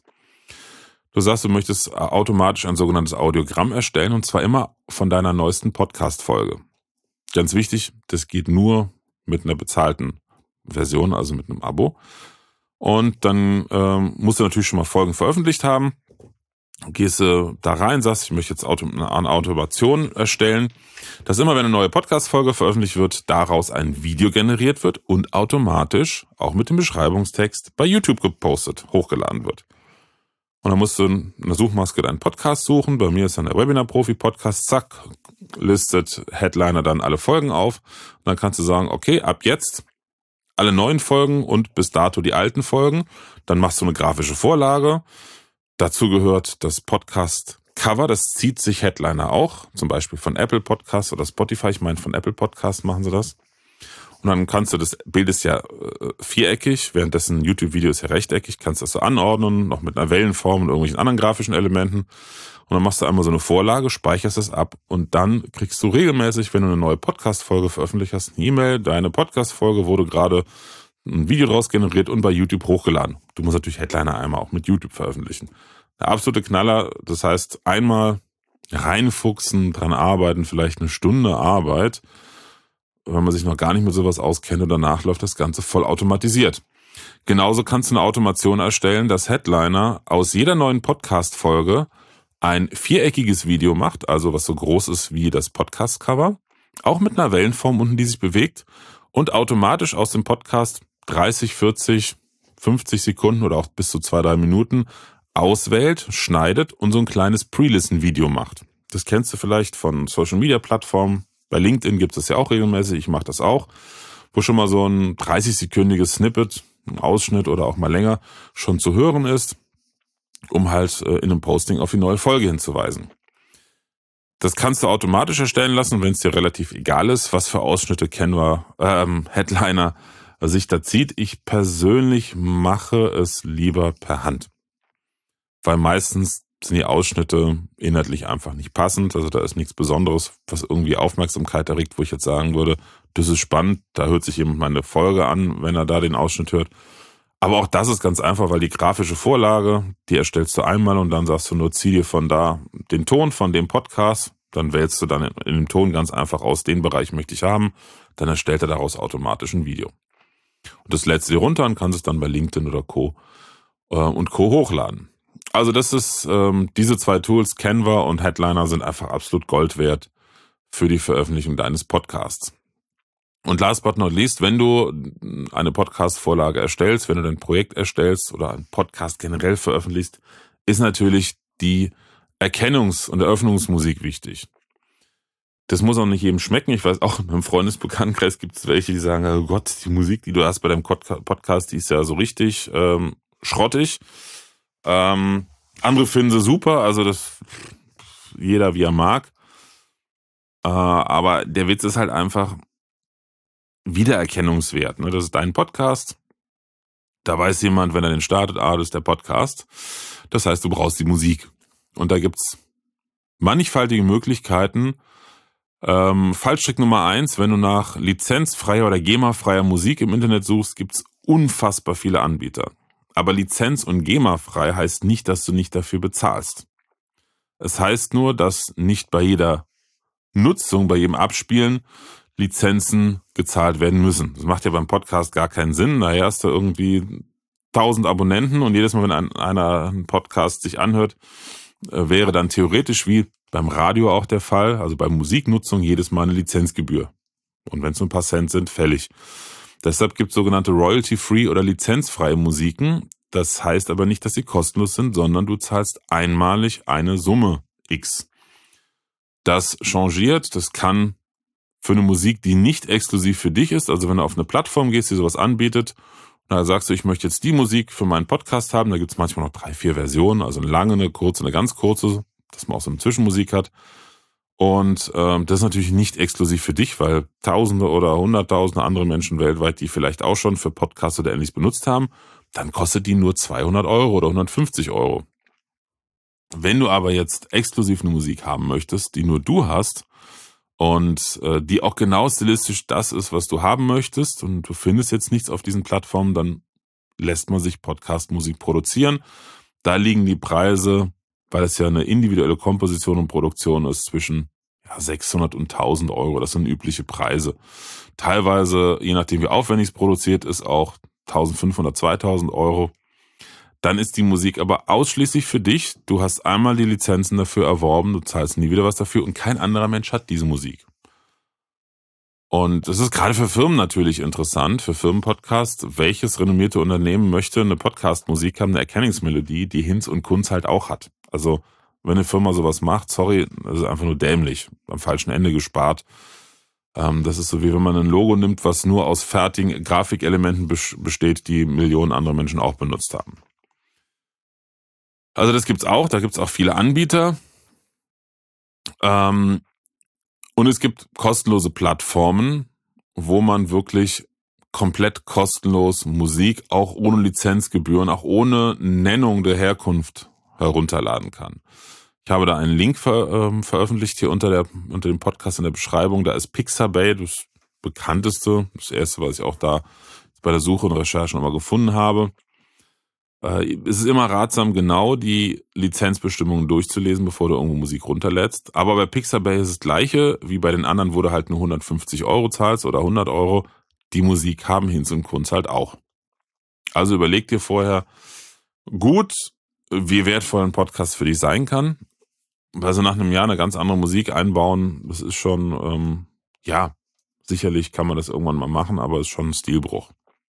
Du sagst, du möchtest automatisch ein sogenanntes Audiogramm erstellen und zwar immer von deiner neuesten Podcast-Folge. Ganz wichtig, das geht nur mit einer bezahlten Version, also mit einem Abo. Und dann ähm, musst du natürlich schon mal Folgen veröffentlicht haben. Gehst du da rein, sagst, ich möchte jetzt Auto, eine Automation erstellen, dass immer, wenn eine neue Podcast-Folge veröffentlicht wird, daraus ein Video generiert wird und automatisch auch mit dem Beschreibungstext bei YouTube gepostet, hochgeladen wird. Und dann musst du in der Suchmaske deinen Podcast suchen. Bei mir ist dann der Webinar-Profi-Podcast. Zack, listet Headliner dann alle Folgen auf. Und dann kannst du sagen, okay, ab jetzt alle neuen Folgen und bis dato die alten Folgen. Dann machst du eine grafische Vorlage. Dazu gehört das Podcast-Cover. Das zieht sich Headliner auch. Zum Beispiel von Apple Podcasts oder Spotify. Ich meine, von Apple Podcasts machen sie das. Und dann kannst du, das Bild ist ja äh, viereckig, währenddessen YouTube-Video ist ja rechteckig, kannst das so anordnen, noch mit einer Wellenform und irgendwelchen anderen grafischen Elementen. Und dann machst du einmal so eine Vorlage, speicherst es ab und dann kriegst du regelmäßig, wenn du eine neue Podcast-Folge veröffentlicht hast, eine E-Mail, deine Podcast-Folge wurde gerade ein Video draus generiert und bei YouTube hochgeladen. Du musst natürlich Headliner einmal auch mit YouTube veröffentlichen. Der absolute Knaller, das heißt einmal reinfuchsen, dran arbeiten, vielleicht eine Stunde Arbeit, wenn man sich noch gar nicht mit sowas auskennt und danach läuft das Ganze voll automatisiert. Genauso kannst du eine Automation erstellen, dass Headliner aus jeder neuen Podcast-Folge ein viereckiges Video macht, also was so groß ist wie das Podcast-Cover, auch mit einer Wellenform unten, die sich bewegt und automatisch aus dem Podcast dreißig, vierzig, fünfzig Sekunden oder auch bis zu zwei, drei Minuten auswählt, schneidet und so ein kleines Pre-Listen-Video macht. Das kennst du vielleicht von Social-Media-Plattformen. Bei LinkedIn gibt es das ja auch regelmäßig, ich mache das auch, wo schon mal so ein dreißig-sekündiges Snippet, ein Ausschnitt oder auch mal länger schon zu hören ist, um halt in einem Posting auf die neue Folge hinzuweisen. Das kannst du automatisch erstellen lassen, wenn es dir relativ egal ist, was für Ausschnitte Canva, ähm, Headliner sich da zieht. Ich persönlich mache es lieber per Hand, weil meistens sind die Ausschnitte inhaltlich einfach nicht passend. Also da ist nichts Besonderes, was irgendwie Aufmerksamkeit erregt, wo ich jetzt sagen würde, das ist spannend, da hört sich jemand mal eine Folge an, wenn er da den Ausschnitt hört. Aber auch das ist ganz einfach, weil die grafische Vorlage, die erstellst du einmal und dann sagst du nur, zieh dir von da den Ton von dem Podcast, dann wählst du dann in dem Ton ganz einfach aus, den Bereich möchte ich haben, dann erstellt er daraus automatisch ein Video. Und das lädst du dir runter und kannst es dann bei LinkedIn oder Co. Äh, und Co. hochladen. Also das ist, ähm, diese zwei Tools, Canva und Headliner, sind einfach absolut Gold wert für die Veröffentlichung deines Podcasts. Und last but not least, wenn du eine Podcast-Vorlage erstellst, wenn du dein Projekt erstellst oder einen Podcast generell veröffentlichst, ist natürlich die Erkennungs- und Eröffnungsmusik wichtig. Das muss auch nicht jedem schmecken. Ich weiß auch, in meinem Freundesbekanntenkreis gibt es welche, die sagen, oh Gott, die Musik, die du hast bei deinem Podcast, die ist ja so richtig ähm, schrottig. Ähm, andere finden sie super, also das jeder wie er mag. Äh, aber der Witz ist halt einfach, Wiedererkennungswert. Ne? Das ist dein Podcast. Da weiß jemand, wenn er den startet, ah, das ist der Podcast. Das heißt, du brauchst die Musik. Und da gibt's mannigfaltige Möglichkeiten. Ähm, Fallstrick Nummer eins, wenn du nach lizenzfreier oder GEMA-freier Musik im Internet suchst, gibt's unfassbar viele Anbieter. Aber Lizenz- und GEMA-frei heißt nicht, dass du nicht dafür bezahlst. Es heißt nur, dass nicht bei jeder Nutzung, bei jedem Abspielen Lizenzen gezahlt werden müssen. Das macht ja beim Podcast gar keinen Sinn. Daher hast du irgendwie tausend Abonnenten und jedes Mal, wenn ein, einer einen Podcast sich anhört, äh, wäre dann theoretisch wie beim Radio auch der Fall, also bei Musiknutzung jedes Mal eine Lizenzgebühr. Und wenn es nur ein paar Cent sind, fällig. Deshalb gibt es sogenannte Royalty-Free oder lizenzfreie Musiken. Das heißt aber nicht, dass sie kostenlos sind, sondern du zahlst einmalig eine Summe X. Das changiert, das kann für eine Musik, die nicht exklusiv für dich ist, also wenn du auf eine Plattform gehst, die sowas anbietet, da sagst du, ich möchte jetzt die Musik für meinen Podcast haben, da gibt es manchmal noch drei, vier Versionen, also eine lange, eine kurze, eine ganz kurze, dass man auch so eine Zwischenmusik hat. Und ähm, das ist natürlich nicht exklusiv für dich, weil Tausende oder Hunderttausende andere Menschen weltweit, die vielleicht auch schon für Podcasts oder Ähnliches benutzt haben, dann kostet die nur zweihundert Euro oder hundertfünfzig Euro. Wenn du aber jetzt exklusiv eine Musik haben möchtest, die nur du hast und äh, die auch genau stilistisch das ist, was du haben möchtest und du findest jetzt nichts auf diesen Plattformen, dann lässt man sich Podcast-Musik produzieren. Da liegen die Preise, weil es ja eine individuelle Komposition und Produktion ist, zwischen ja, sechshundert und tausend Euro. Das sind übliche Preise. Teilweise, je nachdem wie aufwendig es produziert ist, auch eintausendfünfhundert, zweitausend Euro. Dann ist die Musik aber ausschließlich für dich. Du hast einmal die Lizenzen dafür erworben, du zahlst nie wieder was dafür und kein anderer Mensch hat diese Musik. Und das ist gerade für Firmen natürlich interessant, für Firmenpodcasts. Welches renommierte Unternehmen möchte eine Podcast-Musik haben, eine Erkennungsmelodie, die Hinz und Kunz halt auch hat? Also wenn eine Firma sowas macht, sorry, das ist einfach nur dämlich, am falschen Ende gespart. Ähm, das ist so wie wenn man ein Logo nimmt, was nur aus fertigen Grafikelementen besteht, die Millionen andere Menschen auch benutzt haben. Also das gibt's auch, da gibt's auch viele Anbieter. Ähm, und es gibt kostenlose Plattformen, wo man wirklich komplett kostenlos Musik, auch ohne Lizenzgebühren, auch ohne Nennung der Herkunft herunterladen kann. Ich habe da einen Link ver, ähm, veröffentlicht hier unter, der, unter dem Podcast in der Beschreibung. Da ist Pixabay, das bekannteste, das erste, was ich auch da bei der Suche und Recherche nochmal gefunden habe. Äh, es ist immer ratsam, genau die Lizenzbestimmungen durchzulesen, bevor du irgendwo Musik runterlädst. Aber bei Pixabay ist das Gleiche, wie bei den anderen, wo du halt nur hundertfünfzig Euro zahlst oder hundert Euro. Die Musik haben Hinz und Kunz halt auch. Also überleg dir vorher gut, wie wertvoll ein Podcast für dich sein kann. Also nach einem Jahr eine ganz andere Musik einbauen, das ist schon, ähm, ja, sicherlich kann man das irgendwann mal machen, aber es ist schon ein Stilbruch.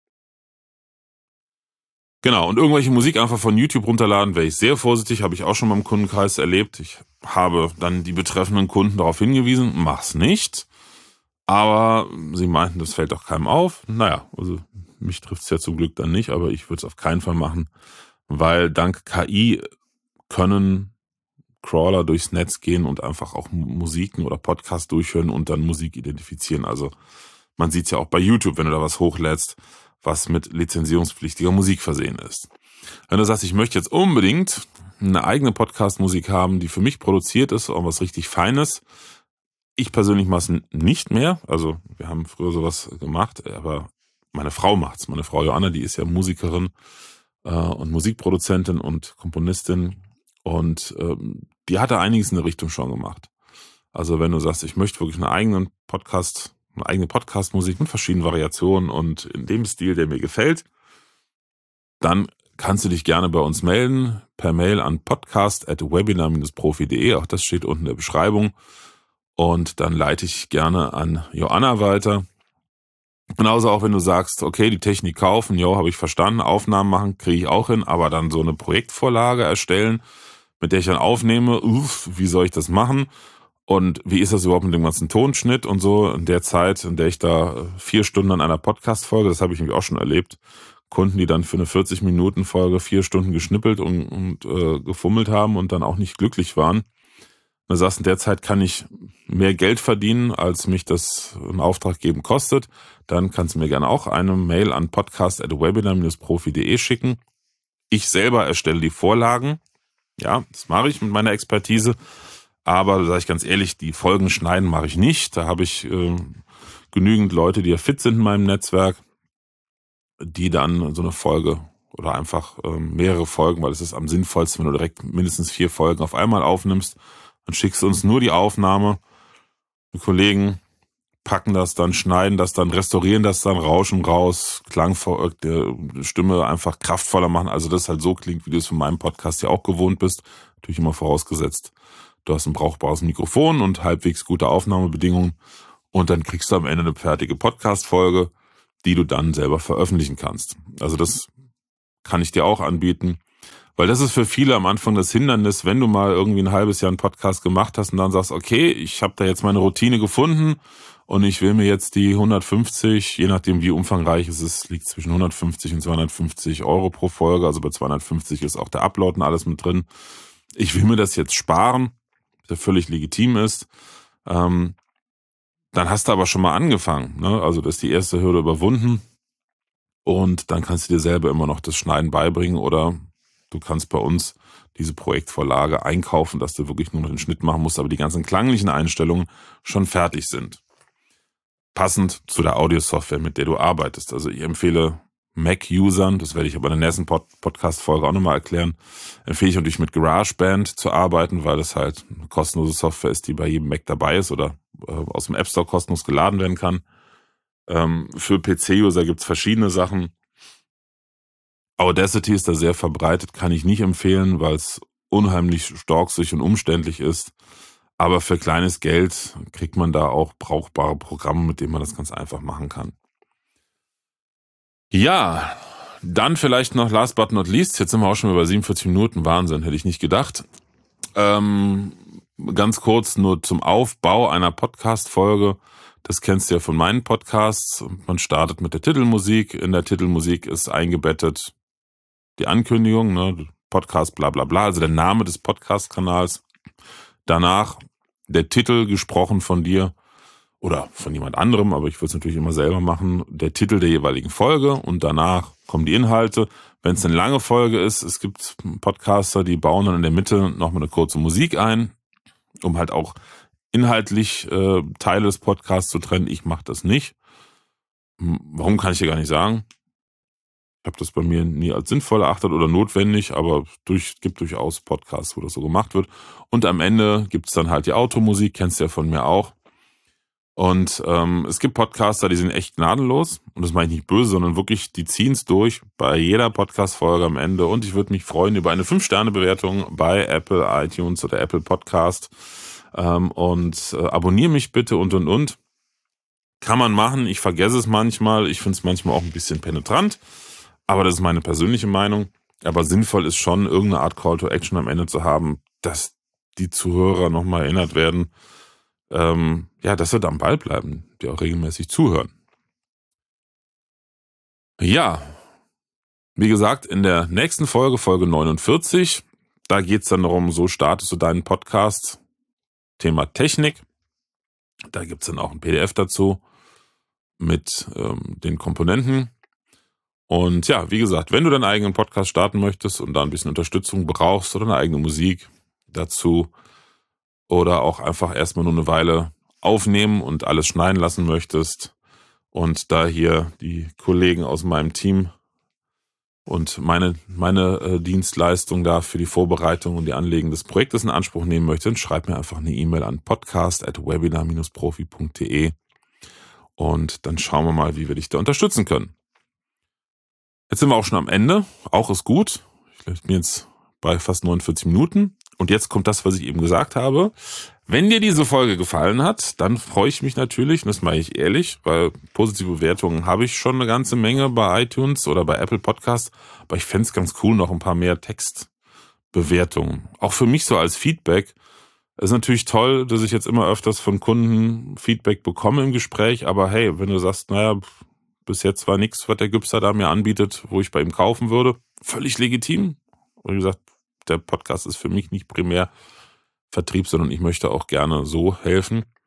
Genau, und irgendwelche Musik einfach von YouTube runterladen, wäre ich sehr vorsichtig, habe ich auch schon mal im Kundenkreis erlebt. Ich habe dann die betreffenden Kunden darauf hingewiesen, mach's nicht. Aber sie meinten, das fällt doch keinem auf. Naja, also mich trifft's ja zum Glück dann nicht, aber ich würde es auf keinen Fall machen, weil dank K I können Crawler durchs Netz gehen und einfach auch Musiken oder Podcasts durchhören und dann Musik identifizieren. Also man sieht es ja auch bei YouTube, wenn du da was hochlädst, was mit lizenzierungspflichtiger Musik versehen ist. Wenn du sagst, ich möchte jetzt unbedingt eine eigene Podcast-Musik haben, die für mich produziert ist, auch was richtig Feines. Ich persönlich mache es nicht mehr. Also wir haben früher sowas gemacht, aber meine Frau macht's. Meine Frau Joanna, die ist ja Musikerin äh, und Musikproduzentin und Komponistin. Und ähm, die hat da einiges in der Richtung schon gemacht. Also wenn du sagst, ich möchte wirklich einen eigenen Podcast, eine eigene Podcast-Musik mit verschiedenen Variationen und in dem Stil, der mir gefällt, dann kannst du dich gerne bei uns melden, per Mail an podcast at webinar dash profi punkt de. Auch das steht unten in der Beschreibung. Und dann leite ich gerne an Joanna weiter. Genauso auch, wenn du sagst, okay, die Technik kaufen, jo, habe ich verstanden, Aufnahmen machen, kriege ich auch hin, aber dann so eine Projektvorlage erstellen, mit der ich dann aufnehme, uff, wie soll ich das machen? Und wie ist das überhaupt mit dem ganzen Tonschnitt und so? In der Zeit, in der ich da vier Stunden an einer Podcast-Folge, das habe ich nämlich auch schon erlebt, Kunden, die dann für eine vierzig-Minuten-Folge vier Stunden geschnippelt und, und äh, gefummelt haben und dann auch nicht glücklich waren. Du sagst, in der Zeit kann ich mehr Geld verdienen, als mich das ein Auftrag geben kostet. dann kannst du mir gerne auch eine Mail an podcast at webinar dash profi punkt de schicken. Ich selber erstelle die Vorlagen. Ja, das mache ich mit meiner Expertise. Aber, sage ich ganz ehrlich, die Folgen schneiden mache ich nicht. Da habe ich äh, genügend Leute, die ja fit sind in meinem Netzwerk, die dann so eine Folge oder einfach äh, mehrere Folgen, weil es ist am sinnvollsten, wenn du direkt mindestens vier Folgen auf einmal aufnimmst. Dann schickst du uns nur die Aufnahme. Die Kollegen packen das dann, schneiden das dann, restaurieren das dann, rauschen raus, klangvoll, die Stimme einfach kraftvoller machen. Also das halt so klingt, wie du es von meinem Podcast ja auch gewohnt bist. Natürlich immer vorausgesetzt, du hast ein brauchbares Mikrofon und halbwegs gute Aufnahmebedingungen. Und dann kriegst du am Ende eine fertige Podcast-Folge, die du dann selber veröffentlichen kannst. Also das kann ich dir auch anbieten. Weil das ist für viele am Anfang das Hindernis, wenn du mal irgendwie ein halbes Jahr einen Podcast gemacht hast und dann sagst, okay, ich habe da jetzt meine Routine gefunden und ich will mir jetzt die hundertfünfzig, je nachdem wie umfangreich es ist, liegt zwischen hundertfünfzig und zweihundertfünfzig Euro pro Folge, also bei zweihundertfünfzig ist auch der Upload und alles mit drin. Ich will mir das jetzt sparen, der völlig legitim ist. Ähm, dann hast du aber schon mal angefangen, ne? Also das ist die erste Hürde überwunden und dann kannst du dir selber immer noch das Schneiden beibringen oder du kannst bei uns diese Projektvorlage einkaufen, dass du wirklich nur noch den Schnitt machen musst, aber die ganzen klanglichen Einstellungen schon fertig sind. Passend zu der Audiosoftware, mit der du arbeitest. Also ich empfehle Mac-Usern, das werde ich aber in der nächsten Pod- Podcast-Folge auch nochmal erklären, empfehle ich natürlich mit GarageBand zu arbeiten, weil das halt eine kostenlose Software ist, die bei jedem Mac dabei ist oder äh, aus dem App Store kostenlos geladen werden kann. Ähm, für P C-User gibt es verschiedene Sachen. Audacity ist da sehr verbreitet, kann ich nicht empfehlen, weil es unheimlich storksig und umständlich ist. Aber für kleines Geld kriegt man da auch brauchbare Programme, mit denen man das ganz einfach machen kann. Ja, dann vielleicht noch last but not least, jetzt sind wir auch schon über siebenundvierzig Minuten, Wahnsinn, hätte ich nicht gedacht. Ähm, ganz kurz nur zum Aufbau einer Podcast-Folge. Das kennst du ja von meinen Podcasts. Man startet mit der Titelmusik. In der Titelmusik ist eingebettet die Ankündigung, ne, Podcast bla bla bla, also der Name des Podcast-Kanals. Danach der Titel, gesprochen von dir oder von jemand anderem, aber ich würde es natürlich immer selber machen, der Titel der jeweiligen Folge und danach kommen die Inhalte. Wenn es eine lange Folge ist, es gibt Podcaster, die bauen dann in der Mitte nochmal eine kurze Musik ein, um halt auch inhaltlich äh, Teile des Podcasts zu trennen. Ich mache das nicht. Warum, kann ich dir gar nicht sagen. Ich habe das bei mir nie als sinnvoll erachtet oder notwendig, aber durch gibt durchaus Podcasts, wo das so gemacht wird. Und am Ende gibt's dann halt die Automusik, kennst du ja von mir auch. Und ähm, es gibt Podcaster, die sind echt gnadenlos. Und das meine ich nicht böse, sondern wirklich, die ziehen's durch bei jeder Podcast-Folge am Ende. Und ich würde mich freuen über eine fünf Sterne Bewertung bei Apple iTunes oder Apple Podcast. Ähm, und äh, abonniere mich bitte und, und, und. Kann man machen, ich vergesse es manchmal. Ich finde es manchmal auch ein bisschen penetrant. Aber das ist meine persönliche Meinung. Aber sinnvoll ist schon, irgendeine Art Call to Action am Ende zu haben, dass die Zuhörer nochmal erinnert werden, ähm, ja, dass sie da am Ball bleiben, die auch regelmäßig zuhören. Ja, wie gesagt, in der nächsten Folge, Folge neunundvierzig, da geht's dann darum, so startest du deinen Podcast, Thema Technik. Da gibt's dann auch ein P D F dazu mit ähm, den Komponenten. Und ja, wie gesagt, wenn du deinen eigenen Podcast starten möchtest und da ein bisschen Unterstützung brauchst oder eine eigene Musik dazu oder auch einfach erstmal nur eine Weile aufnehmen und alles schneiden lassen möchtest und da hier die Kollegen aus meinem Team und meine, meine äh, Dienstleistung da für die Vorbereitung und die Anlegen des Projektes in Anspruch nehmen möchtest, dann schreib mir einfach eine E-Mail an podcast at webinar dash profi punkt de und dann schauen wir mal, wie wir dich da unterstützen können. Jetzt sind wir auch schon am Ende. Auch ist gut. Ich bin jetzt bei fast neunundvierzig Minuten. Und jetzt kommt das, was ich eben gesagt habe. Wenn dir diese Folge gefallen hat, dann freue ich mich natürlich, und das mache ich ehrlich, weil positive Bewertungen habe ich schon eine ganze Menge bei iTunes oder bei Apple Podcast. Aber ich fände es ganz cool, noch ein paar mehr Textbewertungen. Auch für mich so als Feedback. Es ist natürlich toll, dass ich jetzt immer öfters von Kunden Feedback bekomme im Gespräch. Aber hey, wenn du sagst, naja, bis jetzt war nichts, was der Gübster da mir anbietet, wo ich bei ihm kaufen würde. Völlig legitim. Und wie gesagt, der Podcast ist für mich nicht primär Vertrieb, sondern ich möchte auch gerne so helfen.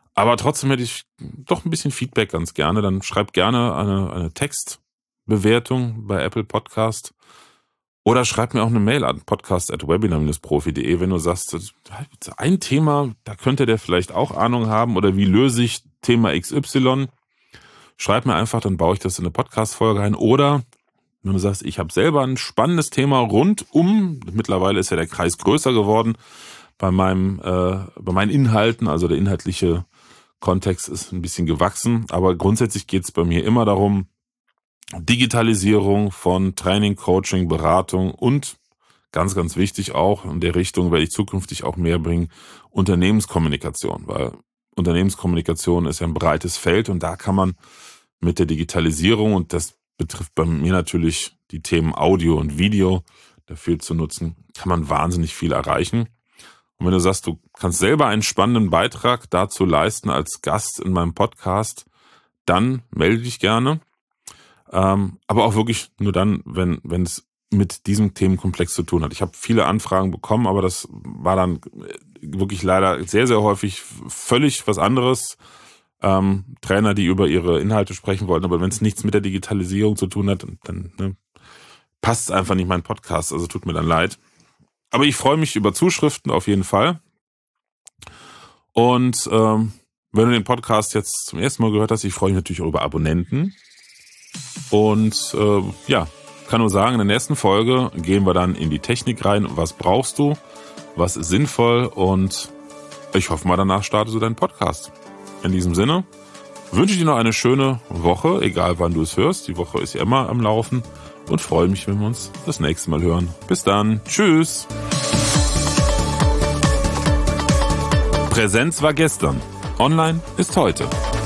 Aber trotzdem hätte ich doch ein bisschen Feedback ganz gerne. Dann schreib gerne eine, eine Textbewertung bei Apple Podcast. Oder schreib mir auch eine Mail an podcast at webinar dash profi punkt de, wenn du sagst, ein Thema, da könnte der vielleicht auch Ahnung haben, oder wie löse ich Thema X Y. Schreib mir einfach, dann baue ich das in eine Podcast-Folge ein. Oder wenn du sagst, ich habe selber ein spannendes Thema rund um, mittlerweile ist ja der Kreis größer geworden bei meinem, äh, bei meinen Inhalten, also der inhaltliche Kontext ist ein bisschen gewachsen, aber grundsätzlich geht es bei mir immer darum, Digitalisierung von Training, Coaching, Beratung und ganz, ganz wichtig auch, in der Richtung werde ich zukünftig auch mehr bringen, Unternehmenskommunikation, weil Unternehmenskommunikation ist ja ein breites Feld und da kann man mit der Digitalisierung, und das betrifft bei mir natürlich die Themen Audio und Video dafür zu nutzen, kann man wahnsinnig viel erreichen. Und wenn du sagst, du kannst selber einen spannenden Beitrag dazu leisten als Gast in meinem Podcast, dann melde dich gerne. Ähm, aber auch wirklich nur dann, wenn wenn es mit diesem Themenkomplex zu tun hat. Ich habe viele Anfragen bekommen, aber das war dann wirklich leider sehr, sehr häufig völlig was anderes. Ähm, Trainer, die über ihre Inhalte sprechen wollten, aber wenn es nichts mit der Digitalisierung zu tun hat, dann ne, passt es einfach nicht mein Podcast, also tut mir dann leid. Aber ich freue mich über Zuschriften auf jeden Fall. Und ähm, wenn du den Podcast jetzt zum ersten Mal gehört hast, ich freue mich natürlich auch über Abonnenten. Und äh, ja, kann nur sagen, in der nächsten Folge gehen wir dann in die Technik rein. Was brauchst du? Was ist sinnvoll? Und ich hoffe mal, danach startest du deinen Podcast. In diesem Sinne wünsche ich dir noch eine schöne Woche, egal wann du es hörst. Die Woche ist ja immer am Laufen und freue mich, wenn wir uns das nächste Mal hören. Bis dann. Tschüss. Präsenz war gestern. Online ist heute.